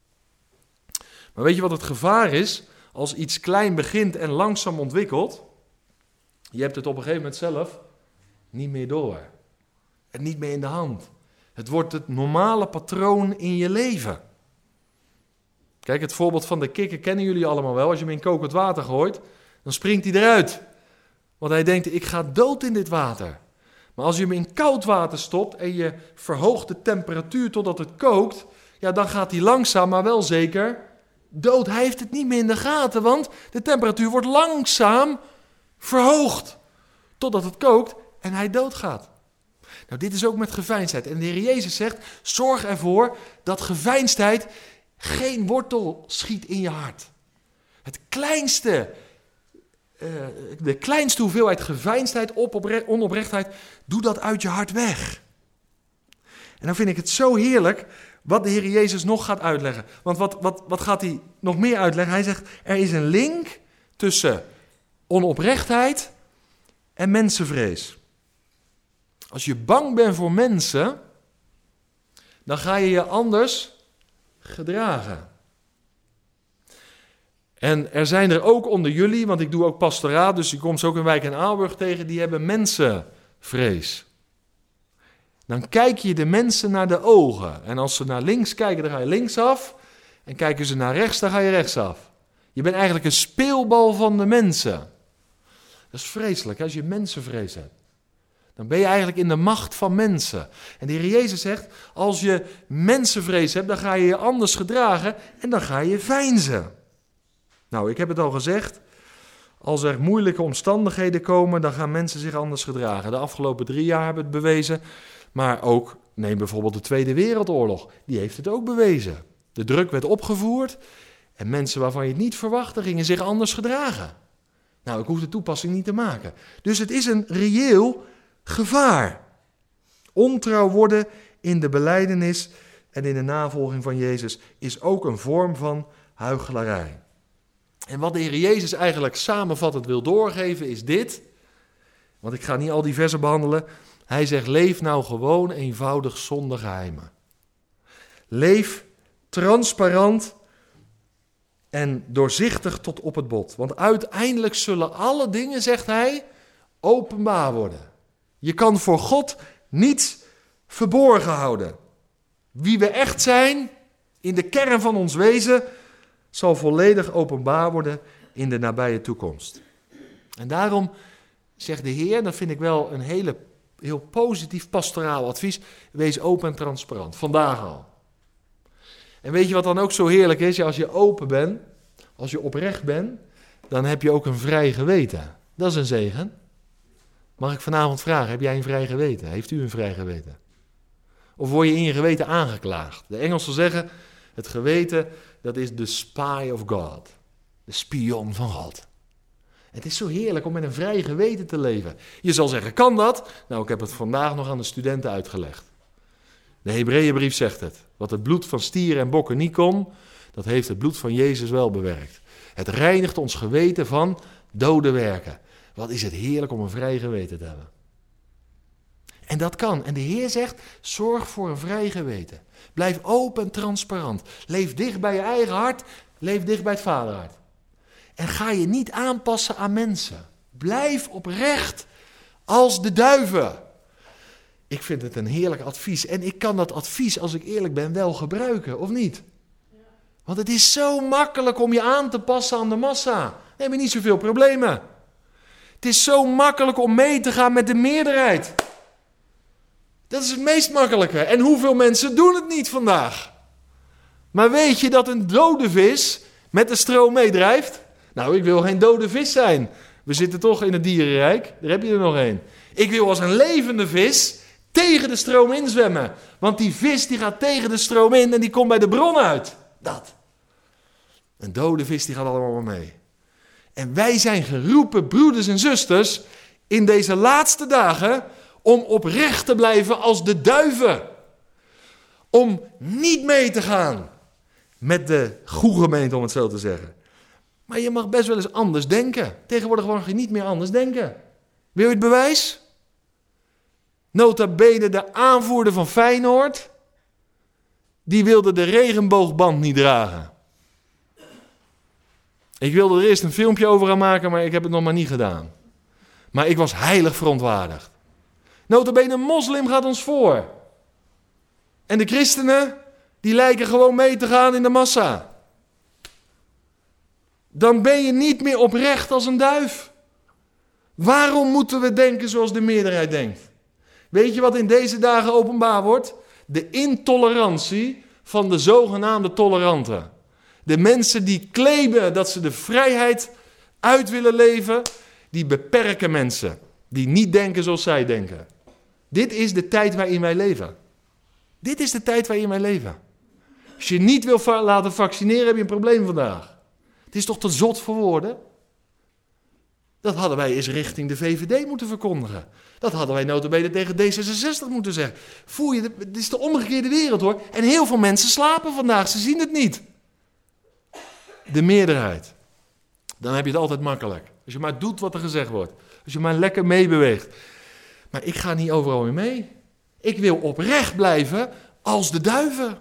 Maar weet je wat het gevaar is als iets klein begint en langzaam ontwikkelt? Je hebt het op een gegeven moment zelf niet meer door. En niet meer in de hand. Het wordt het normale patroon in je leven. Kijk, het voorbeeld van de kikker kennen jullie allemaal wel. Als je hem in kokend water gooit, dan springt hij eruit. Want hij denkt, ik ga dood in dit water. Maar als je hem in koud water stopt en je verhoogt de temperatuur totdat het kookt, ja, dan gaat hij langzaam, maar wel zeker dood. Hij heeft het niet meer in de gaten, want de temperatuur wordt langzaam verhoogd totdat het kookt en hij doodgaat. Nou, dit is ook met geveinsdheid. En de Heer Jezus zegt, zorg ervoor dat geveinsdheid geen wortel schiet in je hart. Het kleinste, uh, de kleinste hoeveelheid geveinsdheid, onoprechtheid, doe dat uit je hart weg. En dan vind ik het zo heerlijk wat de Heer Jezus nog gaat uitleggen. Want wat, wat, wat gaat hij nog meer uitleggen? Hij zegt, er is een link tussen onoprechtheid en mensenvrees. Als je bang bent voor mensen, dan ga je je anders gedragen. En er zijn er ook onder jullie, want ik doe ook pastoraat, dus ik kom ze ook in Wijk en Aalburg tegen, die hebben mensenvrees. Dan kijk je de mensen naar de ogen. En als ze naar links kijken, dan ga je linksaf. En kijken ze naar rechts, dan ga je rechtsaf. Je bent eigenlijk een speelbal van de mensen. Dat is vreselijk, hè, als je mensenvrees hebt. Dan ben je eigenlijk in de macht van mensen. En de Heer Jezus zegt, als je mensenvrees hebt, dan ga je je anders gedragen en dan ga je veinzen. Nou, ik heb het al gezegd, als er moeilijke omstandigheden komen, dan gaan mensen zich anders gedragen. De afgelopen drie jaar hebben het bewezen, maar ook, neem bijvoorbeeld de Tweede Wereldoorlog, die heeft het ook bewezen. De druk werd opgevoerd en mensen waarvan je het niet verwachtte, gingen zich anders gedragen. Nou, ik hoef de toepassing niet te maken. Dus het is een reëel gevaar. Ontrouw worden in de belijdenis en in de navolging van Jezus is ook een vorm van huichelarij. En wat de Heer Jezus eigenlijk samenvattend wil doorgeven is dit. Want ik ga niet al die versen behandelen. Hij zegt, leef nou gewoon eenvoudig zonder geheimen. Leef transparant en doorzichtig tot op het bot. Want uiteindelijk zullen alle dingen, zegt hij, openbaar worden. Je kan voor God niets verborgen houden. Wie we echt zijn, in de kern van ons wezen, zal volledig openbaar worden in de nabije toekomst. En daarom zegt de Heer, dat vind ik wel een hele heel positief pastoraal advies. Wees open en transparant. Vandaag al. En weet je wat dan ook zo heerlijk is? Ja, als je open bent, als je oprecht bent, dan heb je ook een vrij geweten. Dat is een zegen. Mag ik vanavond vragen, heb jij een vrij geweten? Heeft u een vrij geweten? Of word je in je geweten aangeklaagd? De Engelsen zeggen, het geweten, dat is de spy of God. De spion van God. Het is zo heerlijk om met een vrij geweten te leven. Je zal zeggen, kan dat? Nou, ik heb het vandaag nog aan de studenten uitgelegd. De Hebreeënbrief zegt het. Wat het bloed van stieren en bokken niet kon, dat heeft het bloed van Jezus wel bewerkt. Het reinigt ons geweten van dode werken. Wat is het heerlijk om een vrij geweten te hebben. En dat kan. En de Heer zegt, zorg voor een vrij geweten. Blijf open en transparant. Leef dicht bij je eigen hart. Leef dicht bij het vaderhart. En ga je niet aanpassen aan mensen. Blijf oprecht als de duiven. Ik vind het een heerlijk advies. En ik kan dat advies, als ik eerlijk ben, wel gebruiken, of niet? Want het is zo makkelijk om je aan te passen aan de massa. Dan heb je niet zoveel problemen. Het is zo makkelijk om mee te gaan met de meerderheid. Dat is het meest makkelijke. En hoeveel mensen doen het niet vandaag? Maar weet je dat een dode vis met de stroom meedrijft? Nou, ik wil geen dode vis zijn. We zitten toch in het dierenrijk. Daar heb je er nog een. Ik wil als een levende vis tegen de stroom inzwemmen. Want die vis die gaat tegen de stroom in en die komt bij de bron uit. Dat. Een dode vis die gaat allemaal mee. En wij zijn geroepen, broeders en zusters, in deze laatste dagen, om oprecht te blijven als de duiven. Om niet mee te gaan met de goede gemeente, om het zo te zeggen. Maar je mag best wel eens anders denken. Tegenwoordig mag je niet meer anders denken. Wil je het bewijs? Nota bene de aanvoerder van Feyenoord, die wilde de regenboogband niet dragen. Ik wilde er eerst een filmpje over gaan maken, maar ik heb het nog maar niet gedaan. Maar ik was heilig verontwaardigd. Nota bene een moslim gaat ons voor. En de christenen, die lijken gewoon mee te gaan in de massa. Dan ben je niet meer oprecht als een duif. Waarom moeten we denken zoals de meerderheid denkt? Weet je wat in deze dagen openbaar wordt? De intolerantie van de zogenaamde toleranten. De mensen die claimen dat ze de vrijheid uit willen leven, die beperken mensen. Die niet denken zoals zij denken. Dit is de tijd waarin wij leven. Dit is de tijd waarin wij leven. Als je niet wil va- laten vaccineren, heb je een probleem vandaag. Het is toch te zot voor woorden? Dat hadden wij eens richting de V V D moeten verkondigen. Dat hadden wij nota bene tegen D zesenzestig moeten zeggen. Voel je, het is de omgekeerde wereld hoor. En heel veel mensen slapen vandaag, ze zien het niet. De meerderheid. Dan heb je het altijd makkelijk. Als je maar doet wat er gezegd wordt. Als je maar lekker meebeweegt. Maar ik ga niet overal meer mee. Ik wil oprecht blijven als de duiven.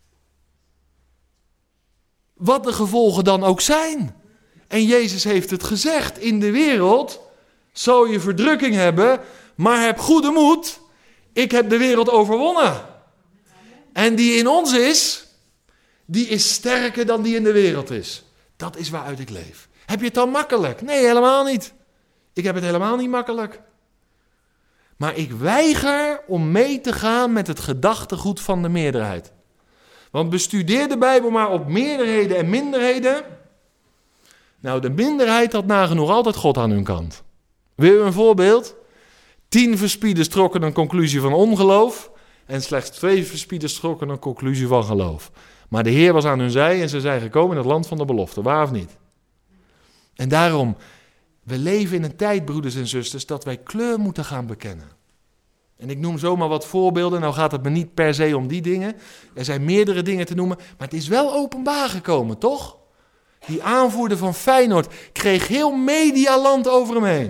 Wat de gevolgen dan ook zijn. En Jezus heeft het gezegd. In de wereld zal je verdrukking hebben. Maar heb goede moed. Ik heb de wereld overwonnen. En die in ons is, die is sterker dan die in de wereld is. Dat is waaruit ik leef. Heb je het dan makkelijk? Nee, helemaal niet. Ik heb het helemaal niet makkelijk. Maar ik weiger om mee te gaan met het gedachtegoed van de meerderheid. Want bestudeer de Bijbel maar op meerderheden en minderheden. Nou, de minderheid had nagenoeg altijd God aan hun kant. Wil je een voorbeeld? Tien verspieders trokken een conclusie van ongeloof. En slechts twee verspieders trokken een conclusie van geloof. Maar de Heer was aan hun zij en ze zijn gekomen in het land van de belofte. Waar of niet? En daarom, we leven in een tijd, broeders en zusters, dat wij kleur moeten gaan bekennen. En ik noem zomaar wat voorbeelden. Nou gaat het me niet per se om die dingen. Er zijn meerdere dingen te noemen. Maar het is wel openbaar gekomen, toch? Die aanvoerder van Feyenoord kreeg heel Medialand over hem heen.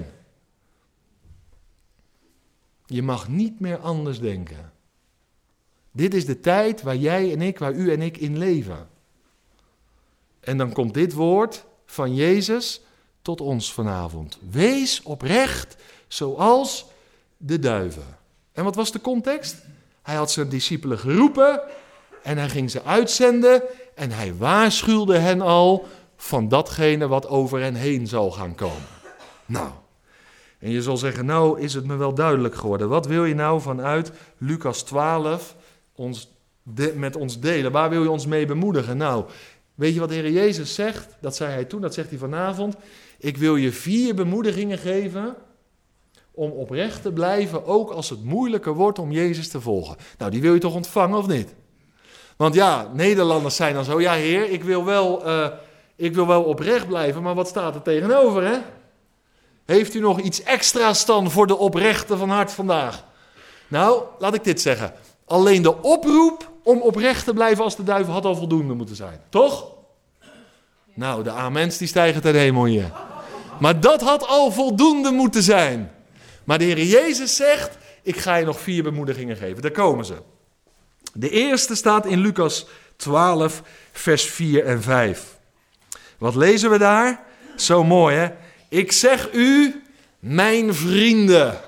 Je mag niet meer anders denken. Dit is de tijd waar jij en ik, waar u en ik in leven. En dan komt dit woord van Jezus tot ons vanavond. Wees oprecht zoals de duiven. En wat was de context? Hij had zijn discipelen geroepen en hij ging ze uitzenden en hij waarschuwde hen al van datgene wat over hen heen zal gaan komen. Nou, En je zal zeggen, nou is het me wel duidelijk geworden. Wat wil je nou vanuit Lucas twaalf ons de, met ons delen? Waar wil je ons mee bemoedigen? Nou, weet je wat de Heer Jezus zegt? Dat zei hij toen, dat zegt hij vanavond. Ik wil je vier bemoedigingen geven om oprecht te blijven, ook als het moeilijker wordt om Jezus te volgen. Nou, die wil je toch ontvangen of niet? Want ja, Nederlanders zijn dan zo, ja Heer, ik wil wel, uh, ik wil wel oprecht blijven, maar wat staat er tegenover, hè? Heeft u nog iets extra's dan voor de oprechte van hart vandaag? Nou, laat ik dit zeggen. Alleen de oproep om oprecht te blijven als de duivel had al voldoende moeten zijn. Toch? Nou, de amens die stijgen ten hemel hier. Maar dat had al voldoende moeten zijn. Maar de Heer Jezus zegt, ik ga je nog vier bemoedigingen geven. Daar komen ze. De eerste staat in Lucas twaalf, vers vier en vijf. Wat lezen we daar? Zo mooi, hè? Ik zeg u, mijn vrienden.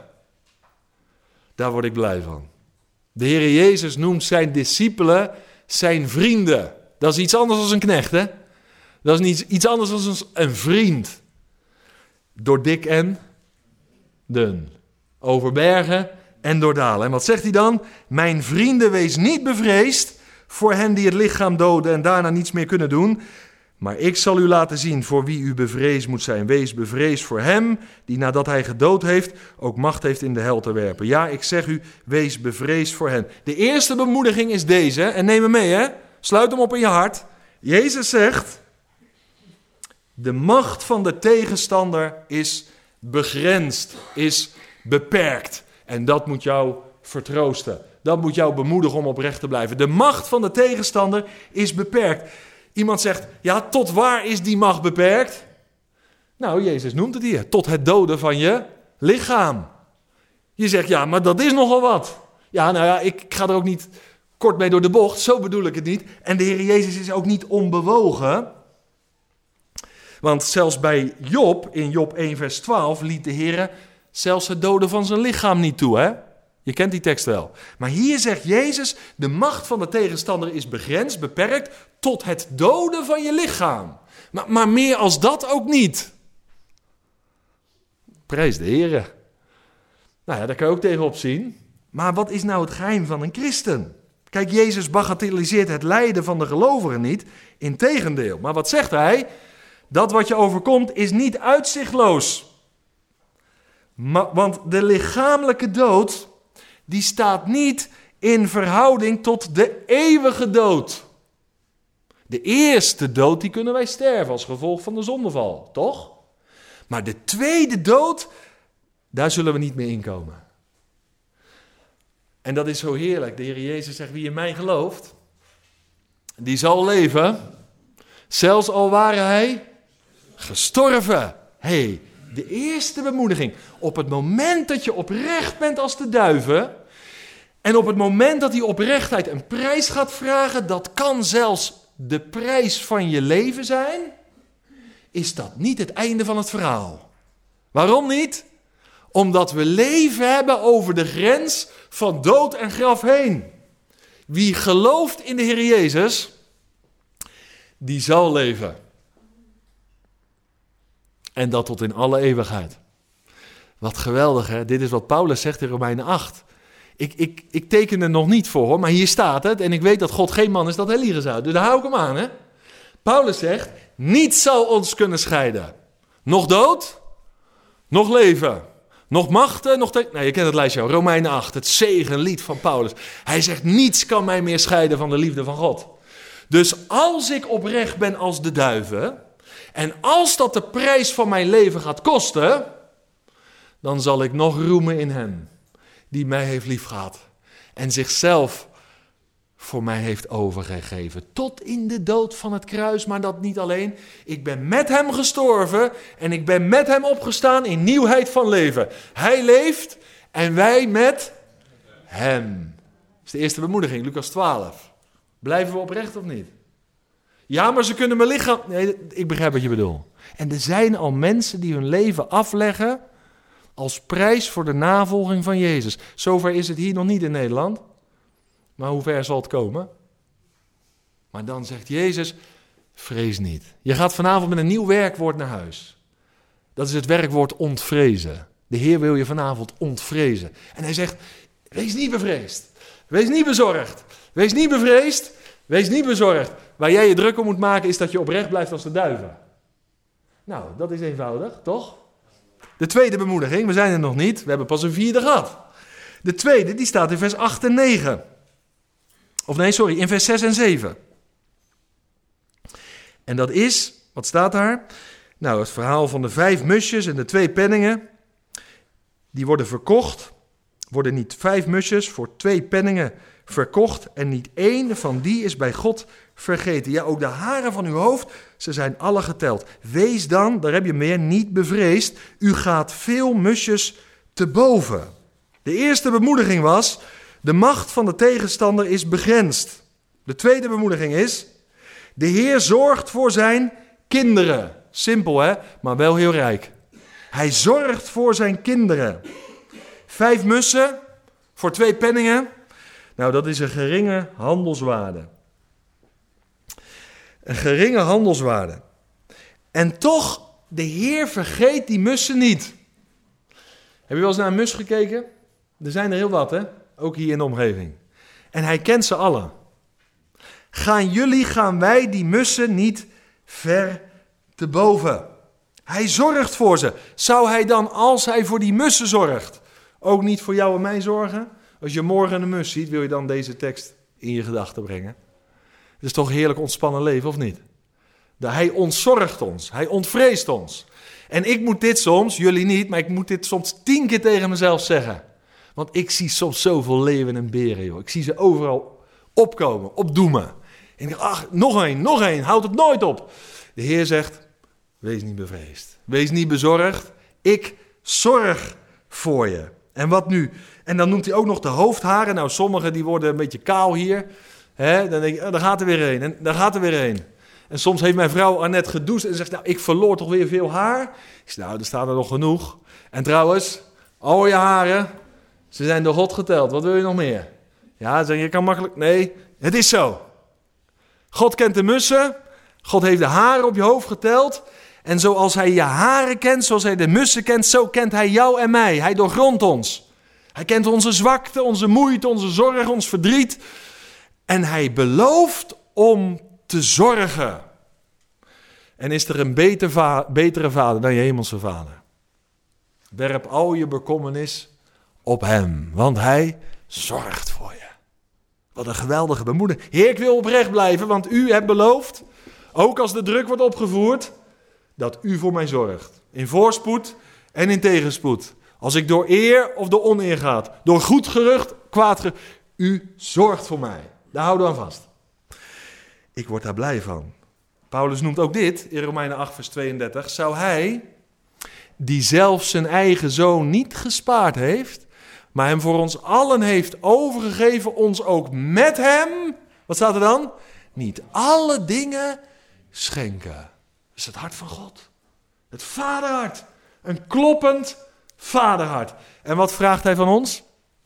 Daar word ik blij van. De Heer Jezus noemt zijn discipelen zijn vrienden. Dat is iets anders dan een knecht, hè? Dat is niet iets anders dan een vriend. Door dik en dun. Over bergen en door dalen. En wat zegt hij dan? Mijn vrienden, wees niet bevreesd voor hen die het lichaam doden en daarna niets meer kunnen doen. Maar ik zal u laten zien voor wie u bevreesd moet zijn. Wees bevreesd voor hem die nadat hij gedood heeft ook macht heeft in de hel te werpen. Ja, ik zeg u, wees bevreesd voor hen. De eerste bemoediging is deze. En neem hem mee, hè. Sluit hem op in je hart. Jezus zegt, de macht van de tegenstander is begrensd, is beperkt. En dat moet jou vertroosten. Dat moet jou bemoedigen om oprecht te blijven. De macht van de tegenstander is beperkt. Iemand zegt, ja, tot waar is die macht beperkt? Nou, Jezus noemt het hier. Tot het doden van je lichaam. Je zegt, ja, maar dat is nogal wat. Ja, nou ja, ik ga er ook niet kort mee door de bocht. Zo bedoel ik het niet. En de Heer Jezus is ook niet onbewogen. Want zelfs bij Job, in Job één vers twaalf, liet de Heer zelfs het doden van zijn lichaam niet toe, hè? Je kent die tekst wel. Maar hier zegt Jezus, de macht van de tegenstander is begrensd, beperkt, tot het doden van je lichaam. Maar, maar meer als dat ook niet. Prijs de Heer. Nou ja, daar kan je ook tegenop zien. Maar wat is nou het geheim van een christen? Kijk, Jezus bagatelliseert het lijden van de gelovigen niet. Integendeel. Maar wat zegt hij? Dat wat je overkomt is niet uitzichtloos. Maar, want de lichamelijke dood, die staat niet in verhouding tot de eeuwige dood. De eerste dood, die kunnen wij sterven als gevolg van de zondeval, toch? Maar de tweede dood, daar zullen we niet meer inkomen. En dat is zo heerlijk. De Heer Jezus zegt, wie in mij gelooft, die zal leven, zelfs al ware hij gestorven. Hé, hey, de eerste bemoediging. Op het moment dat je oprecht bent als de duiven, en op het moment dat die oprechtheid een prijs gaat vragen, dat kan zelfs de prijs van je leven zijn, is dat niet het einde van het verhaal. Waarom niet? Omdat we leven hebben over de grens van dood en graf heen. Wie gelooft in de Heer Jezus, die zal leven. En dat tot in alle eeuwigheid. Wat geweldig, hè? Dit is wat Paulus zegt in Romeinen acht. Ik, ik, ik teken er nog niet voor, hoor, maar hier staat het. En ik weet dat God geen man is dat hij liegen zou. Dus daar hou ik hem aan, hè. Paulus zegt, niets zal ons kunnen scheiden. Nog dood, nog leven. Nog machten, nog... Te- nou, je kent het lijstje al. Romeinen acht, het zegenlied van Paulus. Hij zegt, niets kan mij meer scheiden van de liefde van God. Dus als ik oprecht ben als de duiven, en als dat de prijs van mijn leven gaat kosten, dan zal ik nog roemen in hem, die mij heeft liefgehad en zichzelf voor mij heeft overgegeven. Tot in de dood van het kruis, maar dat niet alleen. Ik ben met hem gestorven en ik ben met hem opgestaan in nieuwheid van leven. Hij leeft en wij met hem. Dat is de eerste bemoediging, Lucas twaalf. Blijven we oprecht of niet? Ja, maar ze kunnen mijn lichaam... Nee, ik begrijp wat je bedoelt. En er zijn al mensen die hun leven afleggen als prijs voor de navolging van Jezus. Zover is het hier nog niet in Nederland. Maar hoe ver zal het komen? Maar dan zegt Jezus, vrees niet. Je gaat vanavond met een nieuw werkwoord naar huis. Dat is het werkwoord ontvrezen. De Heer wil je vanavond ontvrezen. En hij zegt, wees niet bevreesd. Wees niet bezorgd. Wees niet bevreesd. Wees niet bezorgd. Waar jij je druk om moet maken is dat je oprecht blijft als de duiven. Nou, dat is eenvoudig, toch? De tweede bemoediging, we zijn er nog niet. We hebben pas een vierde gehad. De tweede, die staat in vers acht en negen. Of nee, sorry, in vers zes en zeven. En dat is, wat staat daar? Nou, het verhaal van de vijf musjes en de twee penningen. Die worden verkocht. Worden niet vijf musjes voor twee penningen verkocht. En niet één van die is bij God vergeten. Ja, ook de haren van uw hoofd, ze zijn alle geteld. Wees dan, daar heb je meer, niet bevreesd. U gaat veel musjes te boven. De eerste bemoediging was, de macht van de tegenstander is begrensd. De tweede bemoediging is, de Heer zorgt voor zijn kinderen. Simpel hè, maar wel heel rijk. Hij zorgt voor zijn kinderen. Vijf mussen voor twee penningen. Nou, dat is een geringe handelswaarde. Een geringe handelswaarde. En toch, de Heer vergeet die mussen niet. Heb je wel eens naar een mus gekeken? Er zijn er heel wat, hè? Ook hier in de omgeving. En hij kent ze allen. Gaan jullie, gaan wij die mussen niet ver te boven? Hij zorgt voor ze. Zou hij dan, als hij voor die mussen zorgt, ook niet voor jou en mij zorgen? Als je morgen een mus ziet, wil je dan deze tekst in je gedachten brengen? Het is toch een heerlijk ontspannen leven, of niet? Hij ontzorgt ons, hij ontvreest ons. En ik moet dit soms, jullie niet, maar ik moet dit soms tien keer tegen mezelf zeggen. Want ik zie soms zoveel leeuwen en beren, joh. Ik zie ze overal opkomen, opdoemen. En ik denk, ach, nog één, nog één, houd het nooit op. De Heer zegt, wees niet bevreesd, wees niet bezorgd. Ik zorg voor je. En wat nu? En dan noemt hij ook nog de hoofdharen. Nou, sommigen die worden een beetje kaal hier. He, dan denk ik, oh, daar gaat er weer een. En daar gaat er weer een. En soms heeft mijn vrouw Annette gedoucht en zegt, nou, ik verloor toch weer veel haar. Ik zeg, nou, er staat er nog genoeg. En trouwens, al je haren, ze zijn door God geteld. Wat wil je nog meer? Ja, dan zeg je, je kan makkelijk. Nee, het is zo. God kent de mussen. God heeft de haren op je hoofd geteld. En zoals hij je haren kent, zoals hij de mussen kent, zo kent hij jou en mij. Hij doorgrondt ons. Hij kent onze zwakte, onze moeite, onze zorg, ons verdriet. En hij belooft om te zorgen. En is er een beter va- betere vader dan je hemelse vader? Werp al je bekommernis op hem, want hij zorgt voor je. Wat een geweldige bemoediging. Heer, ik wil oprecht blijven, want u hebt beloofd, ook als de druk wordt opgevoerd, dat u voor mij zorgt. In voorspoed en in tegenspoed. Als ik door eer of door oneer ga, door goed gerucht, kwaad gerucht, u zorgt voor mij. Daar houden we aan vast. Ik word daar blij van. Paulus noemt ook dit in Romeinen acht vers tweeëndertig. Zou hij, die zelf zijn eigen zoon niet gespaard heeft, maar hem voor ons allen heeft overgegeven, ons ook met hem, wat staat er dan? Niet alle dingen schenken. Dat is het hart van God. Het vaderhart. Een kloppend vaderhart. En wat vraagt hij van ons?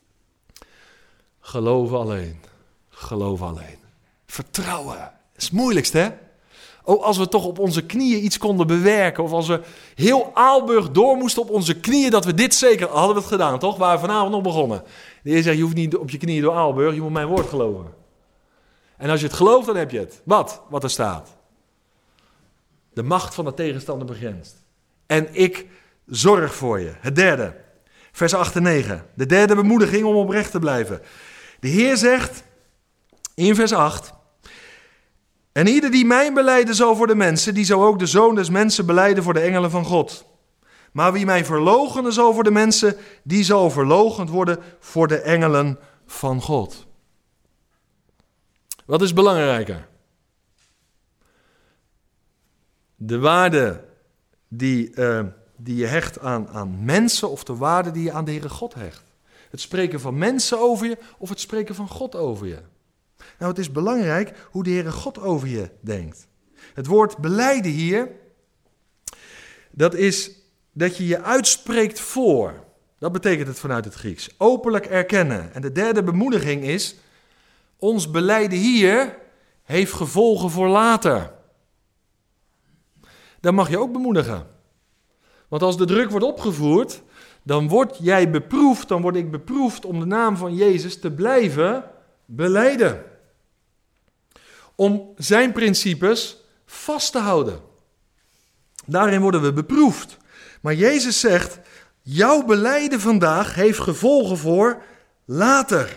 Geloof alleen. Geloof alleen. Vertrouwen. Dat is het moeilijkst, hè? Oh, als we toch op onze knieën iets konden bewerken. Of als we heel Aalburg door moesten op onze knieën. Dat we dit zeker hadden we het gedaan, toch? Waar we vanavond nog begonnen. De Heer zegt, je hoeft niet op je knieën door Aalburg. Je moet mijn woord geloven. En als je het gelooft, dan heb je het. Wat? Wat er staat. De macht van de tegenstander begrenst. En ik zorg voor je. Het derde. Vers acht en negen. De derde bemoediging om oprecht te blijven. De Heer zegt in vers acht. En ieder die mij belijden zal voor de mensen, die zal ook de Zoon des Mensen belijden voor de engelen van God. Maar wie mij verloochenen zal voor de mensen, die zal verloochend worden voor de engelen van God. Wat is belangrijker? De waarde die, uh, die je hecht aan, aan mensen of de waarde die je aan de Heere God hecht? Het spreken van mensen over je of het spreken van God over je? Nou, het is belangrijk hoe de Heere God over je denkt. Het woord belijden hier, dat is dat je je uitspreekt voor. Dat betekent het vanuit het Grieks. Openlijk erkennen. En de derde bemoediging is, ons belijden hier heeft gevolgen voor later. Dan mag je ook bemoedigen. Want als de druk wordt opgevoerd, dan word jij beproefd, dan word ik beproefd om de naam van Jezus te blijven belijden. Om zijn principes vast te houden. Daarin worden we beproefd. Maar Jezus zegt, jouw belijden vandaag heeft gevolgen voor later.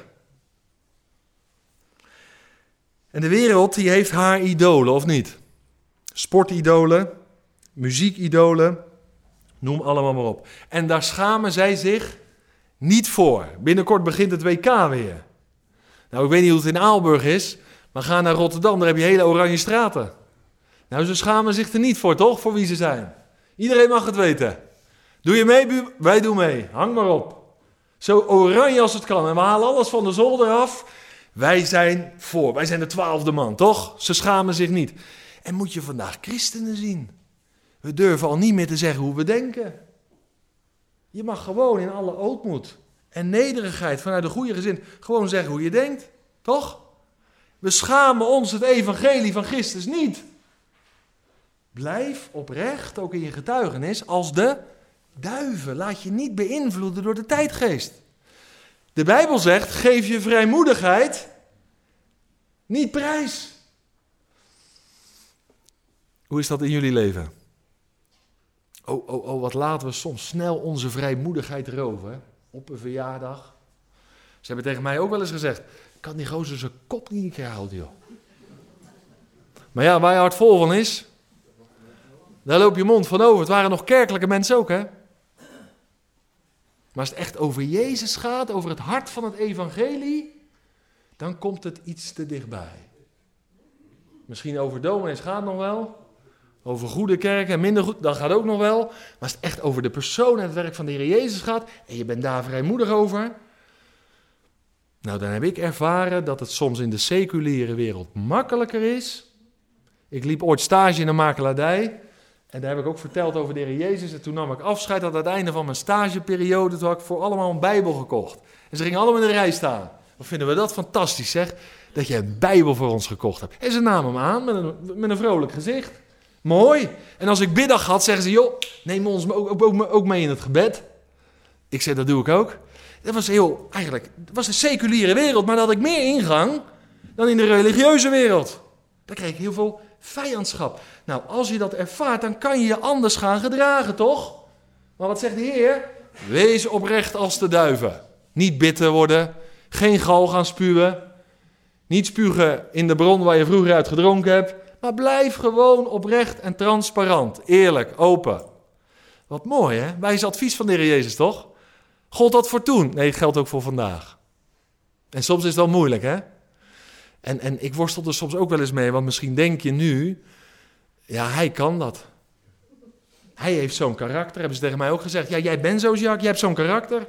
En de wereld die heeft haar idolen, of niet? Sportidolen, muziekidolen, noem allemaal maar op. En daar schamen zij zich niet voor. Binnenkort begint het W K weer. Nou, ik weet niet hoe het in Aalburg is, maar ga naar Rotterdam, daar heb je hele oranje straten. Nou, ze schamen zich er niet voor, toch? Voor wie ze zijn. Iedereen mag het weten. Doe je mee? Wij doen mee. Hang maar op. Zo oranje als het kan. En we halen alles van de zolder af. Wij zijn voor. Wij zijn de twaalfde man, toch? Ze schamen zich niet. En moet je vandaag christenen zien. We durven al niet meer te zeggen hoe we denken. Je mag gewoon in alle ootmoed en nederigheid vanuit de goede gezin gewoon zeggen hoe je denkt. Toch? We schamen ons het evangelie van Christus niet. Blijf oprecht, ook in je getuigenis, als de duiven. Laat je niet beïnvloeden door de tijdgeest. De Bijbel zegt, geef je vrijmoedigheid niet prijs. Hoe is dat in jullie leven? Oh, oh, oh, wat laten we soms snel onze vrijmoedigheid roven, hè? Op een verjaardag. Ze hebben tegen mij ook wel eens gezegd, ik had die gozer zijn kop niet een keer houden, joh. Maar ja, waar je hart vol van is, daar loop je mond van over. Het waren nog kerkelijke mensen ook, hè. Maar als het echt over Jezus gaat, over het hart van het evangelie, dan komt het iets te dichtbij. Misschien over dominees gaat nog wel. Over goede kerken en minder goed, dat gaat ook nog wel. Maar als het echt over de persoon en het werk van de Heer Jezus gaat, en je bent daar vrijmoedig over, nou, dan heb ik ervaren dat het soms in de seculiere wereld makkelijker is. Ik liep ooit stage in een makelaardij. En daar heb ik ook verteld over de Heer Jezus. En toen nam ik afscheid aan het einde van mijn stageperiode. Toen had ik voor allemaal een Bijbel gekocht. En ze gingen allemaal in de rij staan. Wat vinden we dat fantastisch, zeg. Dat je een Bijbel voor ons gekocht hebt. En ze namen hem aan met een, met een vrolijk gezicht. Mooi. En als ik biddag had, zeggen ze, joh, neem ons ook, ook, ook mee in het gebed. Ik zei, dat doe ik ook. Dat was heel, eigenlijk, dat was de seculiere wereld. Maar daar had ik meer ingang dan in de religieuze wereld. Daar kreeg ik heel veel vijandschap. Nou, als je dat ervaart, dan kan je je anders gaan gedragen, toch? Maar wat zegt de Heer? Wees oprecht als de duiven. Niet bitter worden, geen gal gaan spuwen, niet spugen in de bron waar je vroeger uit gedronken hebt, maar blijf gewoon oprecht en transparant, eerlijk, open. Wat mooi, hè? Wijs advies van de Heer Jezus, toch? Gold dat voor toen? Nee, het geldt ook voor vandaag. En soms is het wel moeilijk, hè? En, en ik worstel er soms ook wel eens mee, want misschien denk je nu, ja, hij kan dat. Hij heeft zo'n karakter, hebben ze tegen mij ook gezegd. Ja, jij bent zo, Jacques, jij hebt zo'n karakter.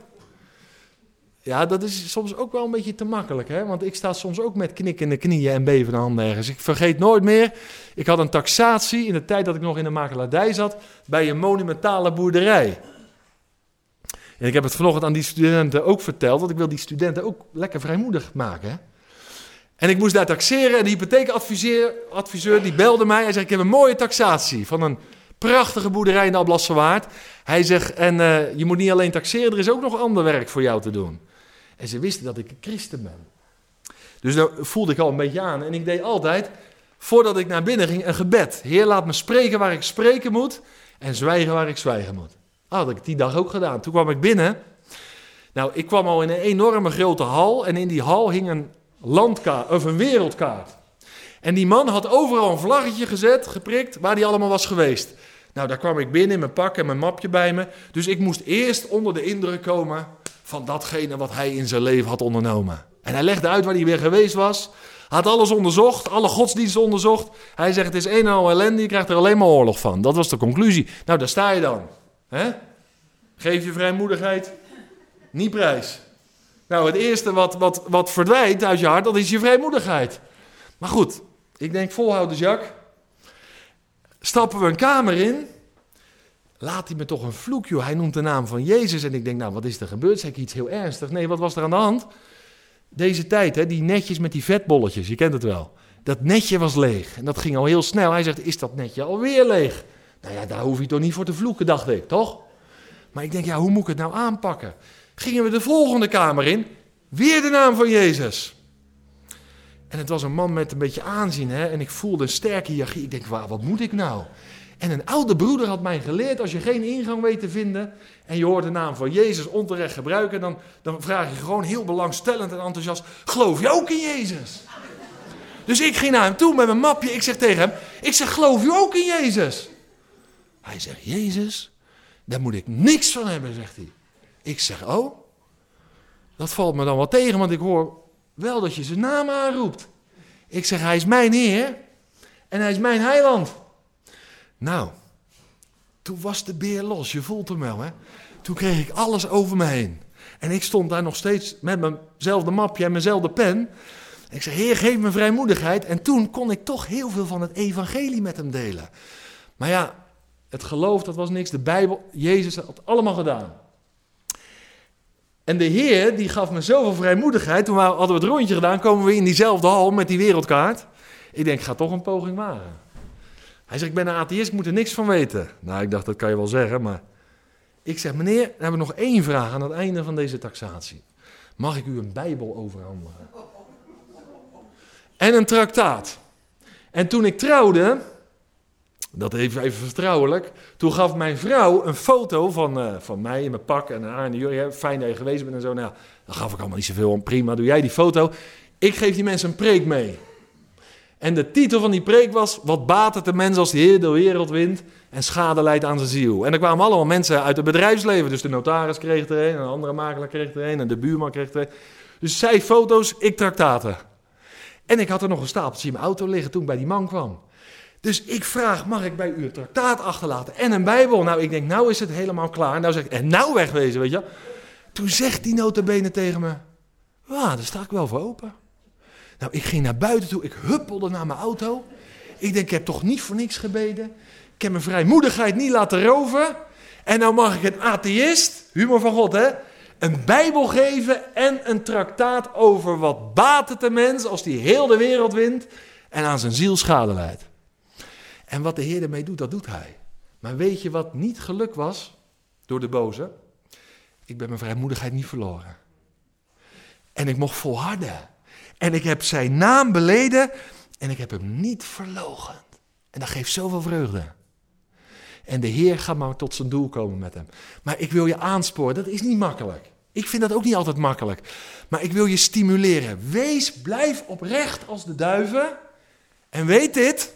Ja, dat is soms ook wel een beetje te makkelijk, hè? Want ik sta soms ook met knikkende knieën en bevende handen ergens. Ik vergeet nooit meer, ik had een taxatie in de tijd dat ik nog in de makelaardij zat, bij een monumentale boerderij. En ik heb het vanochtend aan die studenten ook verteld, want ik wil die studenten ook lekker vrijmoedig maken, hè? En ik moest daar taxeren en de hypotheekadviseur adviseur, die belde mij. Hij zei, ik heb een mooie taxatie van een prachtige boerderij in de Alblasserwaard. Hij zegt, en uh, je moet niet alleen taxeren, er is ook nog ander werk voor jou te doen. En ze wisten dat ik een christen ben. Dus daar voelde ik al een beetje aan. En ik deed altijd, voordat ik naar binnen ging, een gebed. Heer, laat me spreken waar ik spreken moet en zwijgen waar ik zwijgen moet. Dat had ik die dag ook gedaan. Toen kwam ik binnen. Nou, ik kwam al in een enorme grote hal en in die hal hing een landkaart, of een wereldkaart. En die man had overal een vlaggetje gezet, geprikt, waar die allemaal was geweest. Nou, daar kwam ik binnen in mijn pak en mijn mapje bij me. Dus ik moest eerst onder de indruk komen van datgene wat hij in zijn leven had ondernomen. En hij legde uit waar hij weer geweest was. Had alles onderzocht, alle godsdiensten onderzocht. Hij zegt, het is een en al ellende, je krijgt er alleen maar oorlog van. Dat was de conclusie. Nou, daar sta je dan. Hè? Geef je vrijmoedigheid niet prijs. Nou, het eerste wat, wat, wat verdwijnt uit je hart, dat is je vrijmoedigheid. Maar goed, ik denk volhouden, Jacques. Stappen we een kamer in, laat hij me toch een vloek, joh. Hij noemt de naam van Jezus en ik denk, nou, wat is er gebeurd? Zeg ik iets heel ernstigs? Nee, wat was er aan de hand? Deze tijd, hè, die netjes met die vetbolletjes, je kent het wel. Dat netje was leeg en dat ging al heel snel. Hij zegt, is dat netje alweer leeg? Nou ja, daar hoef je toch niet voor te vloeken, dacht ik, toch? Maar ik denk, ja, hoe moet ik het nou aanpakken? Gingen we de volgende kamer in, weer de naam van Jezus. En het was een man met een beetje aanzien, hè? En ik voelde een sterke hiërarchie. Ik denk, wat moet ik nou? En een oude broeder had mij geleerd, als je geen ingang weet te vinden en je hoort de naam van Jezus onterecht gebruiken, dan, dan vraag je gewoon heel belangstellend en enthousiast, geloof je ook in Jezus? Dus ik ging naar hem toe met mijn mapje, ik zeg tegen hem, ik zeg, geloof je ook in Jezus? Hij zegt, Jezus, daar moet ik niks van hebben, zegt hij. Ik zeg, oh, dat valt me dan wel tegen, want ik hoor wel dat je zijn naam aanroept. Ik zeg, hij is mijn Heer en hij is mijn heiland. Nou, toen was de beer los, je voelt hem wel, hè. Toen kreeg ik alles over me heen. En ik stond daar nog steeds met mijnzelfde mapje en mijnzelfde pen. Ik zei, Heer, geef me vrijmoedigheid. En toen kon ik toch heel veel van het evangelie met hem delen. Maar ja, het geloof, dat was niks. De Bijbel, Jezus had het allemaal gedaan. En de Heer, die gaf me zoveel vrijmoedigheid. Toen hadden we het rondje gedaan, komen we in diezelfde hal met die wereldkaart. Ik denk, ik ga toch een poging wagen. Hij zegt, ik ben een atheïst, ik moet er niks van weten. Nou, ik dacht, dat kan je wel zeggen, maar... Ik zeg, meneer, dan hebben we nog één vraag aan het einde van deze taxatie. Mag ik u een Bijbel overhandigen? En een traktaat. En toen ik trouwde, dat even, even vertrouwelijk, toen gaf mijn vrouw een foto van, uh, van mij in mijn pak en haar en de jullie, fijn dat je geweest bent en zo. Nou, dan gaf ik allemaal niet zoveel om, prima, doe jij die foto. Ik geef die mensen een preek mee. En de titel van die preek was, wat baat het de mens als die heel de wereld wint en schade leidt aan zijn ziel. En er kwamen allemaal mensen uit het bedrijfsleven, dus de notaris kreeg er een, een andere makelaar kreeg er een en de buurman kreeg er een. Dus zij foto's, ik traktaten. En ik had er nog een stapeltje in mijn auto liggen toen ik bij die man kwam. Dus ik vraag, mag ik bij u een traktaat achterlaten en een Bijbel? Nou, ik denk, nou is het helemaal klaar. Nou zeg ik, en nou wegwezen, weet je. Toen zegt die nota bene tegen me, ah, daar sta ik wel voor open. Nou, ik ging naar buiten toe, ik huppelde naar mijn auto. Ik denk, ik heb toch niet voor niks gebeden. Ik heb mijn vrijmoedigheid niet laten roven. En nou mag ik een atheïst, humor van God hè, een Bijbel geven en een traktaat over wat baat het de mens als die heel de wereld wint en aan zijn ziel schade leidt. En wat de Heer ermee doet, dat doet hij. Maar weet je wat niet geluk was door de boze? Ik ben mijn vrijmoedigheid niet verloren. En ik mocht volharden. En ik heb zijn naam beleden en ik heb hem niet verloochend. En dat geeft zoveel vreugde. En de Heer gaat maar tot zijn doel komen met hem. Maar ik wil je aansporen, dat is niet makkelijk. Ik vind dat ook niet altijd makkelijk. Maar ik wil je stimuleren. Wees, blijf oprecht als de duiven. En weet dit,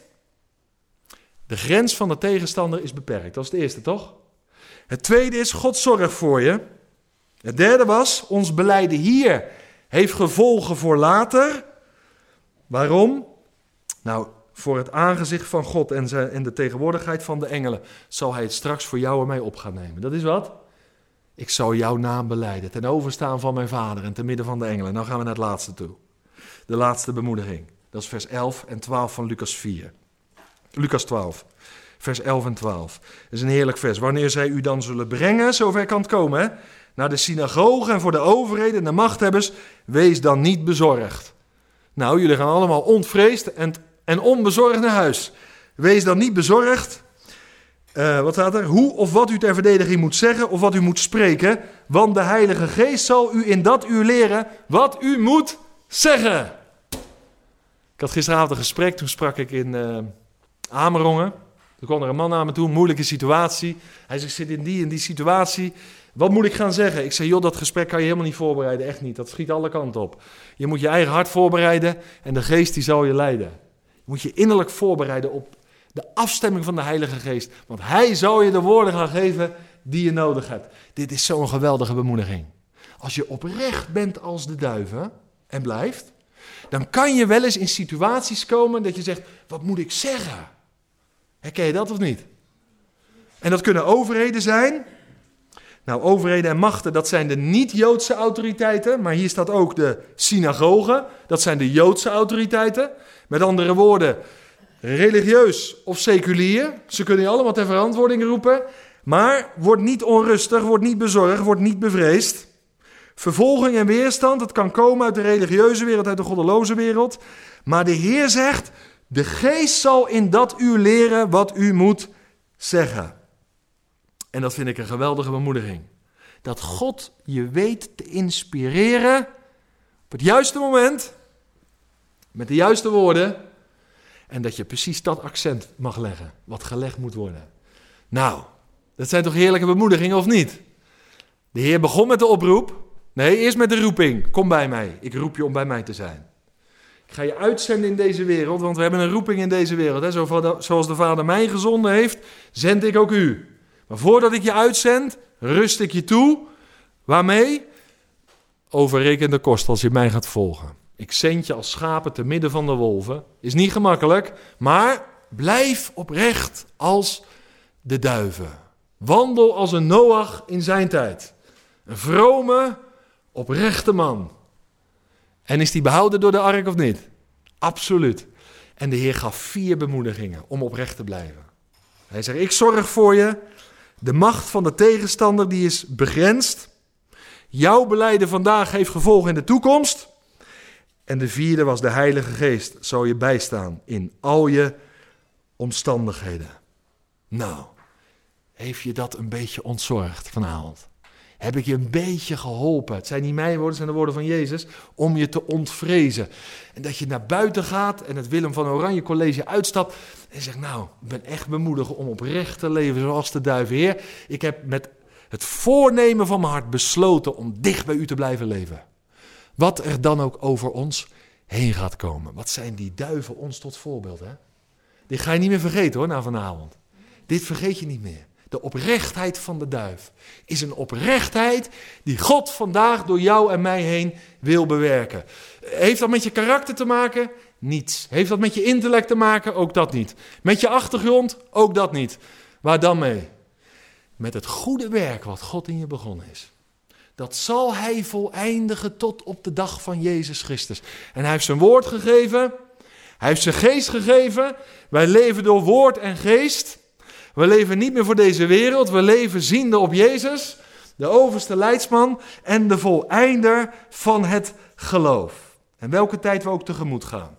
de grens van de tegenstander is beperkt. Dat is het eerste, toch? Het tweede is, God zorgt voor je. Het derde was, ons belijden hier heeft gevolgen voor later. Waarom? Nou, voor het aangezicht van God en, zijn, en de tegenwoordigheid van de engelen zal hij het straks voor jou en mij op gaan nemen. Dat is wat? Ik zal jouw naam belijden, ten overstaan van mijn Vader en te midden van de engelen. Nou gaan we naar het laatste toe. De laatste bemoediging. Dat is vers elf en twaalf van Lucas vier. Lucas twaalf, vers elf en twaalf. Dat is een heerlijk vers. Wanneer zij u dan zullen brengen, zover kan het komen, hè? Naar de synagoge en voor de overheden en de machthebbers, wees dan niet bezorgd. Nou, jullie gaan allemaal ontvreesd en, en onbezorgd naar huis. Wees dan niet bezorgd. Uh, wat staat er? Hoe of wat u ter verdediging moet zeggen of wat u moet spreken, want de Heilige Geest zal u in dat uur leren wat u moet zeggen. Ik had gisteravond een gesprek, toen sprak ik in uh, Amerongen. Toen kwam er een man naar me toe, een moeilijke situatie. Hij zegt, ik zit in die en die situatie. Wat moet ik gaan zeggen? Ik zei, joh, dat gesprek kan je helemaal niet voorbereiden. Echt niet, dat schiet alle kanten op. Je moet je eigen hart voorbereiden en de Geest die zal je leiden. Je moet je innerlijk voorbereiden op de afstemming van de Heilige Geest. Want Hij zal je de woorden gaan geven die je nodig hebt. Dit is zo'n geweldige bemoediging. Als je oprecht bent als de duiven en blijft, dan kan je wel eens in situaties komen dat je zegt, wat moet ik zeggen? Herken je dat of niet? En dat kunnen overheden zijn. Nou, overheden en machten, dat zijn de niet-Joodse autoriteiten. Maar hier staat ook de synagoge. Dat zijn de Joodse autoriteiten. Met andere woorden, religieus of seculier. Ze kunnen je allemaal ter verantwoording roepen. Maar word niet onrustig, word niet bezorgd, word niet bevreesd. Vervolging en weerstand, dat kan komen uit de religieuze wereld, uit de goddeloze wereld. Maar de Heer zegt, de Geest zal in dat uur leren wat u moet zeggen. En dat vind ik een geweldige bemoediging. Dat God je weet te inspireren op het juiste moment, met de juiste woorden, en dat je precies dat accent mag leggen, wat gelegd moet worden. Nou, dat zijn toch heerlijke bemoedigingen, of niet? De Heer begon met de oproep. Nee, eerst met de roeping. Kom bij mij. Ik roep je om bij mij te zijn. Ik ga je uitzenden in deze wereld, want we hebben een roeping in deze wereld. Hè? Zoals de Vader mij gezonden heeft, zend ik ook u. Maar voordat ik je uitzend, rust ik je toe. Waarmee? Overreken de kost als je mij gaat volgen. Ik zend je als schapen te midden van de wolven. Is niet gemakkelijk, maar blijf oprecht als de duiven. Wandel als een Noach in zijn tijd. Een vrome, oprechte man. En is die behouden door de ark of niet? Absoluut. En de Heer gaf vier bemoedigingen om oprecht te blijven. Hij zegt, ik zorg voor je. De macht van de tegenstander die is begrensd. Jouw belijden vandaag heeft gevolgen in de toekomst. En de vierde was de Heilige Geest. Zal je bijstaan in al je omstandigheden. Nou, heeft je dat een beetje ontzorgd vanavond? Heb ik je een beetje geholpen? Het zijn niet mijn woorden, het zijn de woorden van Jezus. Om je te ontvrezen. En dat je naar buiten gaat en het Willem van Oranje College uitstapt. En zegt, nou, ik ben echt bemoedigd om oprecht te leven zoals de duiven. Heer, ik heb met het voornemen van mijn hart besloten om dicht bij u te blijven leven. Wat er dan ook over ons heen gaat komen. Wat zijn die duiven ons tot voorbeeld, hè? Dit ga je niet meer vergeten hoor, na vanavond. Dit vergeet je niet meer. De oprechtheid van de duif is een oprechtheid die God vandaag door jou en mij heen wil bewerken. Heeft dat met je karakter te maken? Niets. Heeft dat met je intellect te maken? Ook dat niet. Met je achtergrond? Ook dat niet. Waar dan mee? Met het goede werk wat God in je begonnen is. Dat zal hij voleindigen tot op de dag van Jezus Christus. En hij heeft zijn woord gegeven. Hij heeft zijn geest gegeven. Wij leven door woord en geest. We leven niet meer voor deze wereld. We leven ziende op Jezus, de overste leidsman en de voleinder van het geloof. En welke tijd we ook tegemoet gaan.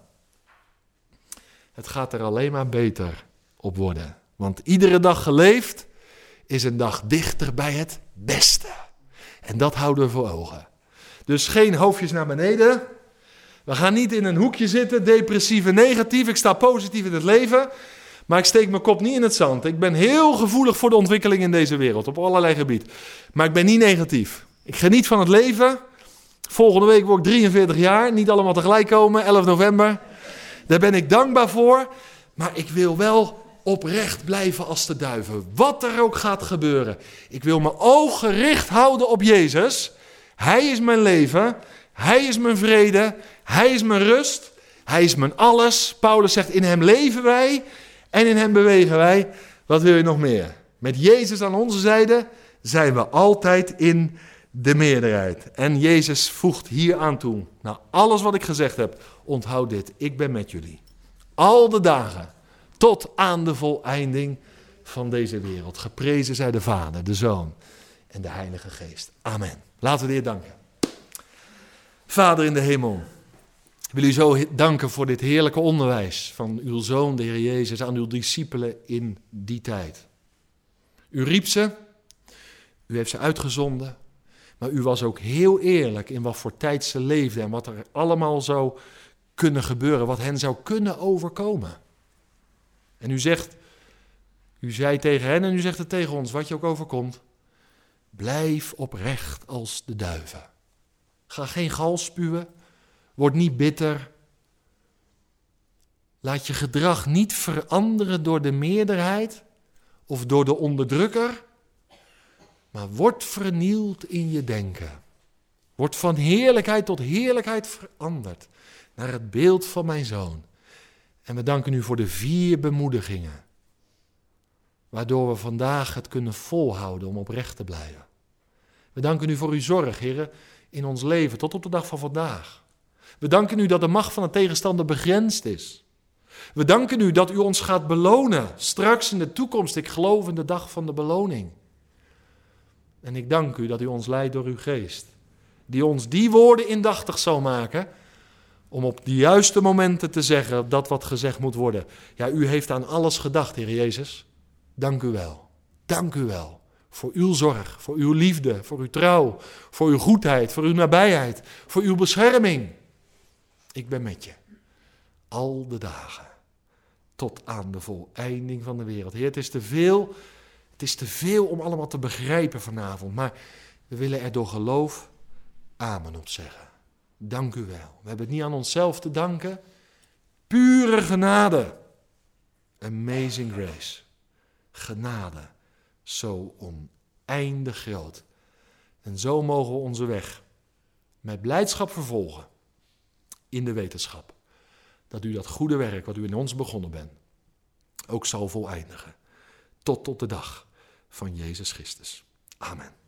Het gaat er alleen maar beter op worden. Want iedere dag geleefd is een dag dichter bij het beste. En dat houden we voor ogen. Dus geen hoofdjes naar beneden. We gaan niet in een hoekje zitten, depressief en negatief. Ik sta positief in het leven. Maar ik steek mijn kop niet in het zand. Ik ben heel gevoelig voor de ontwikkeling in deze wereld. Op allerlei gebieden. Maar ik ben niet negatief. Ik geniet van het leven. Volgende week word ik drieënveertig jaar. Niet allemaal tegelijk komen. elf november. Daar ben ik dankbaar voor. Maar ik wil wel oprecht blijven als de duiven. Wat er ook gaat gebeuren. Ik wil mijn oog gericht houden op Jezus. Hij is mijn leven. Hij is mijn vrede. Hij is mijn rust. Hij is mijn alles. Paulus zegt, in hem leven wij. En in hem bewegen wij. Wat wil je nog meer? Met Jezus aan onze zijde zijn we altijd in de meerderheid. En Jezus voegt hier aan toe. Nou, alles wat ik gezegd heb, onthoud dit. Ik ben met jullie. Al de dagen. Tot aan de voleinding van deze wereld. Geprezen zij de Vader, de Zoon en de Heilige Geest. Amen. Laten we de Heer danken. Vader in de hemel. Ik wil u zo danken voor dit heerlijke onderwijs van uw Zoon, de Heer Jezus, aan uw discipelen in die tijd. U riep ze, u heeft ze uitgezonden, maar u was ook heel eerlijk in wat voor tijd ze leefden en wat er allemaal zou kunnen gebeuren, wat hen zou kunnen overkomen. En u zegt, u zei tegen hen en u zegt het tegen ons, wat je ook overkomt, blijf oprecht als de duiven. Ga geen gal spuwen. Word niet bitter. Laat je gedrag niet veranderen door de meerderheid of door de onderdrukker, maar word vernieuwd in je denken. Word van heerlijkheid tot heerlijkheid veranderd naar het beeld van mijn Zoon. En we danken u voor de vier bemoedigingen, waardoor we vandaag het kunnen volhouden om oprecht te blijven. We danken u voor uw zorg, Heer, in ons leven tot op de dag van vandaag. We danken u dat de macht van de tegenstander begrensd is. We danken u dat u ons gaat belonen, straks in de toekomst. Ik geloof in de dag van de beloning. En ik dank u dat u ons leidt door uw geest, die ons die woorden indachtig zal maken, om op de juiste momenten te zeggen dat wat gezegd moet worden. Ja, u heeft aan alles gedacht, Heer Jezus. Dank u wel. Dank u wel Voor uw zorg, voor uw liefde, voor uw trouw, voor uw goedheid, voor uw nabijheid, voor uw bescherming. Ik ben met je. Al de dagen. Tot aan de voleinding van de wereld. Heer, het is te veel, het is te veel om allemaal te begrijpen vanavond. Maar we willen er door geloof amen op zeggen. Dank u wel. We hebben het niet aan onszelf te danken. Pure genade. Amazing grace. Genade. Zo oneindig groot. En zo mogen we onze weg met blijdschap vervolgen. In de wetenschap. Dat u dat goede werk wat u in ons begonnen bent. Ook zal voleindigen. Tot tot de dag van Jezus Christus. Amen.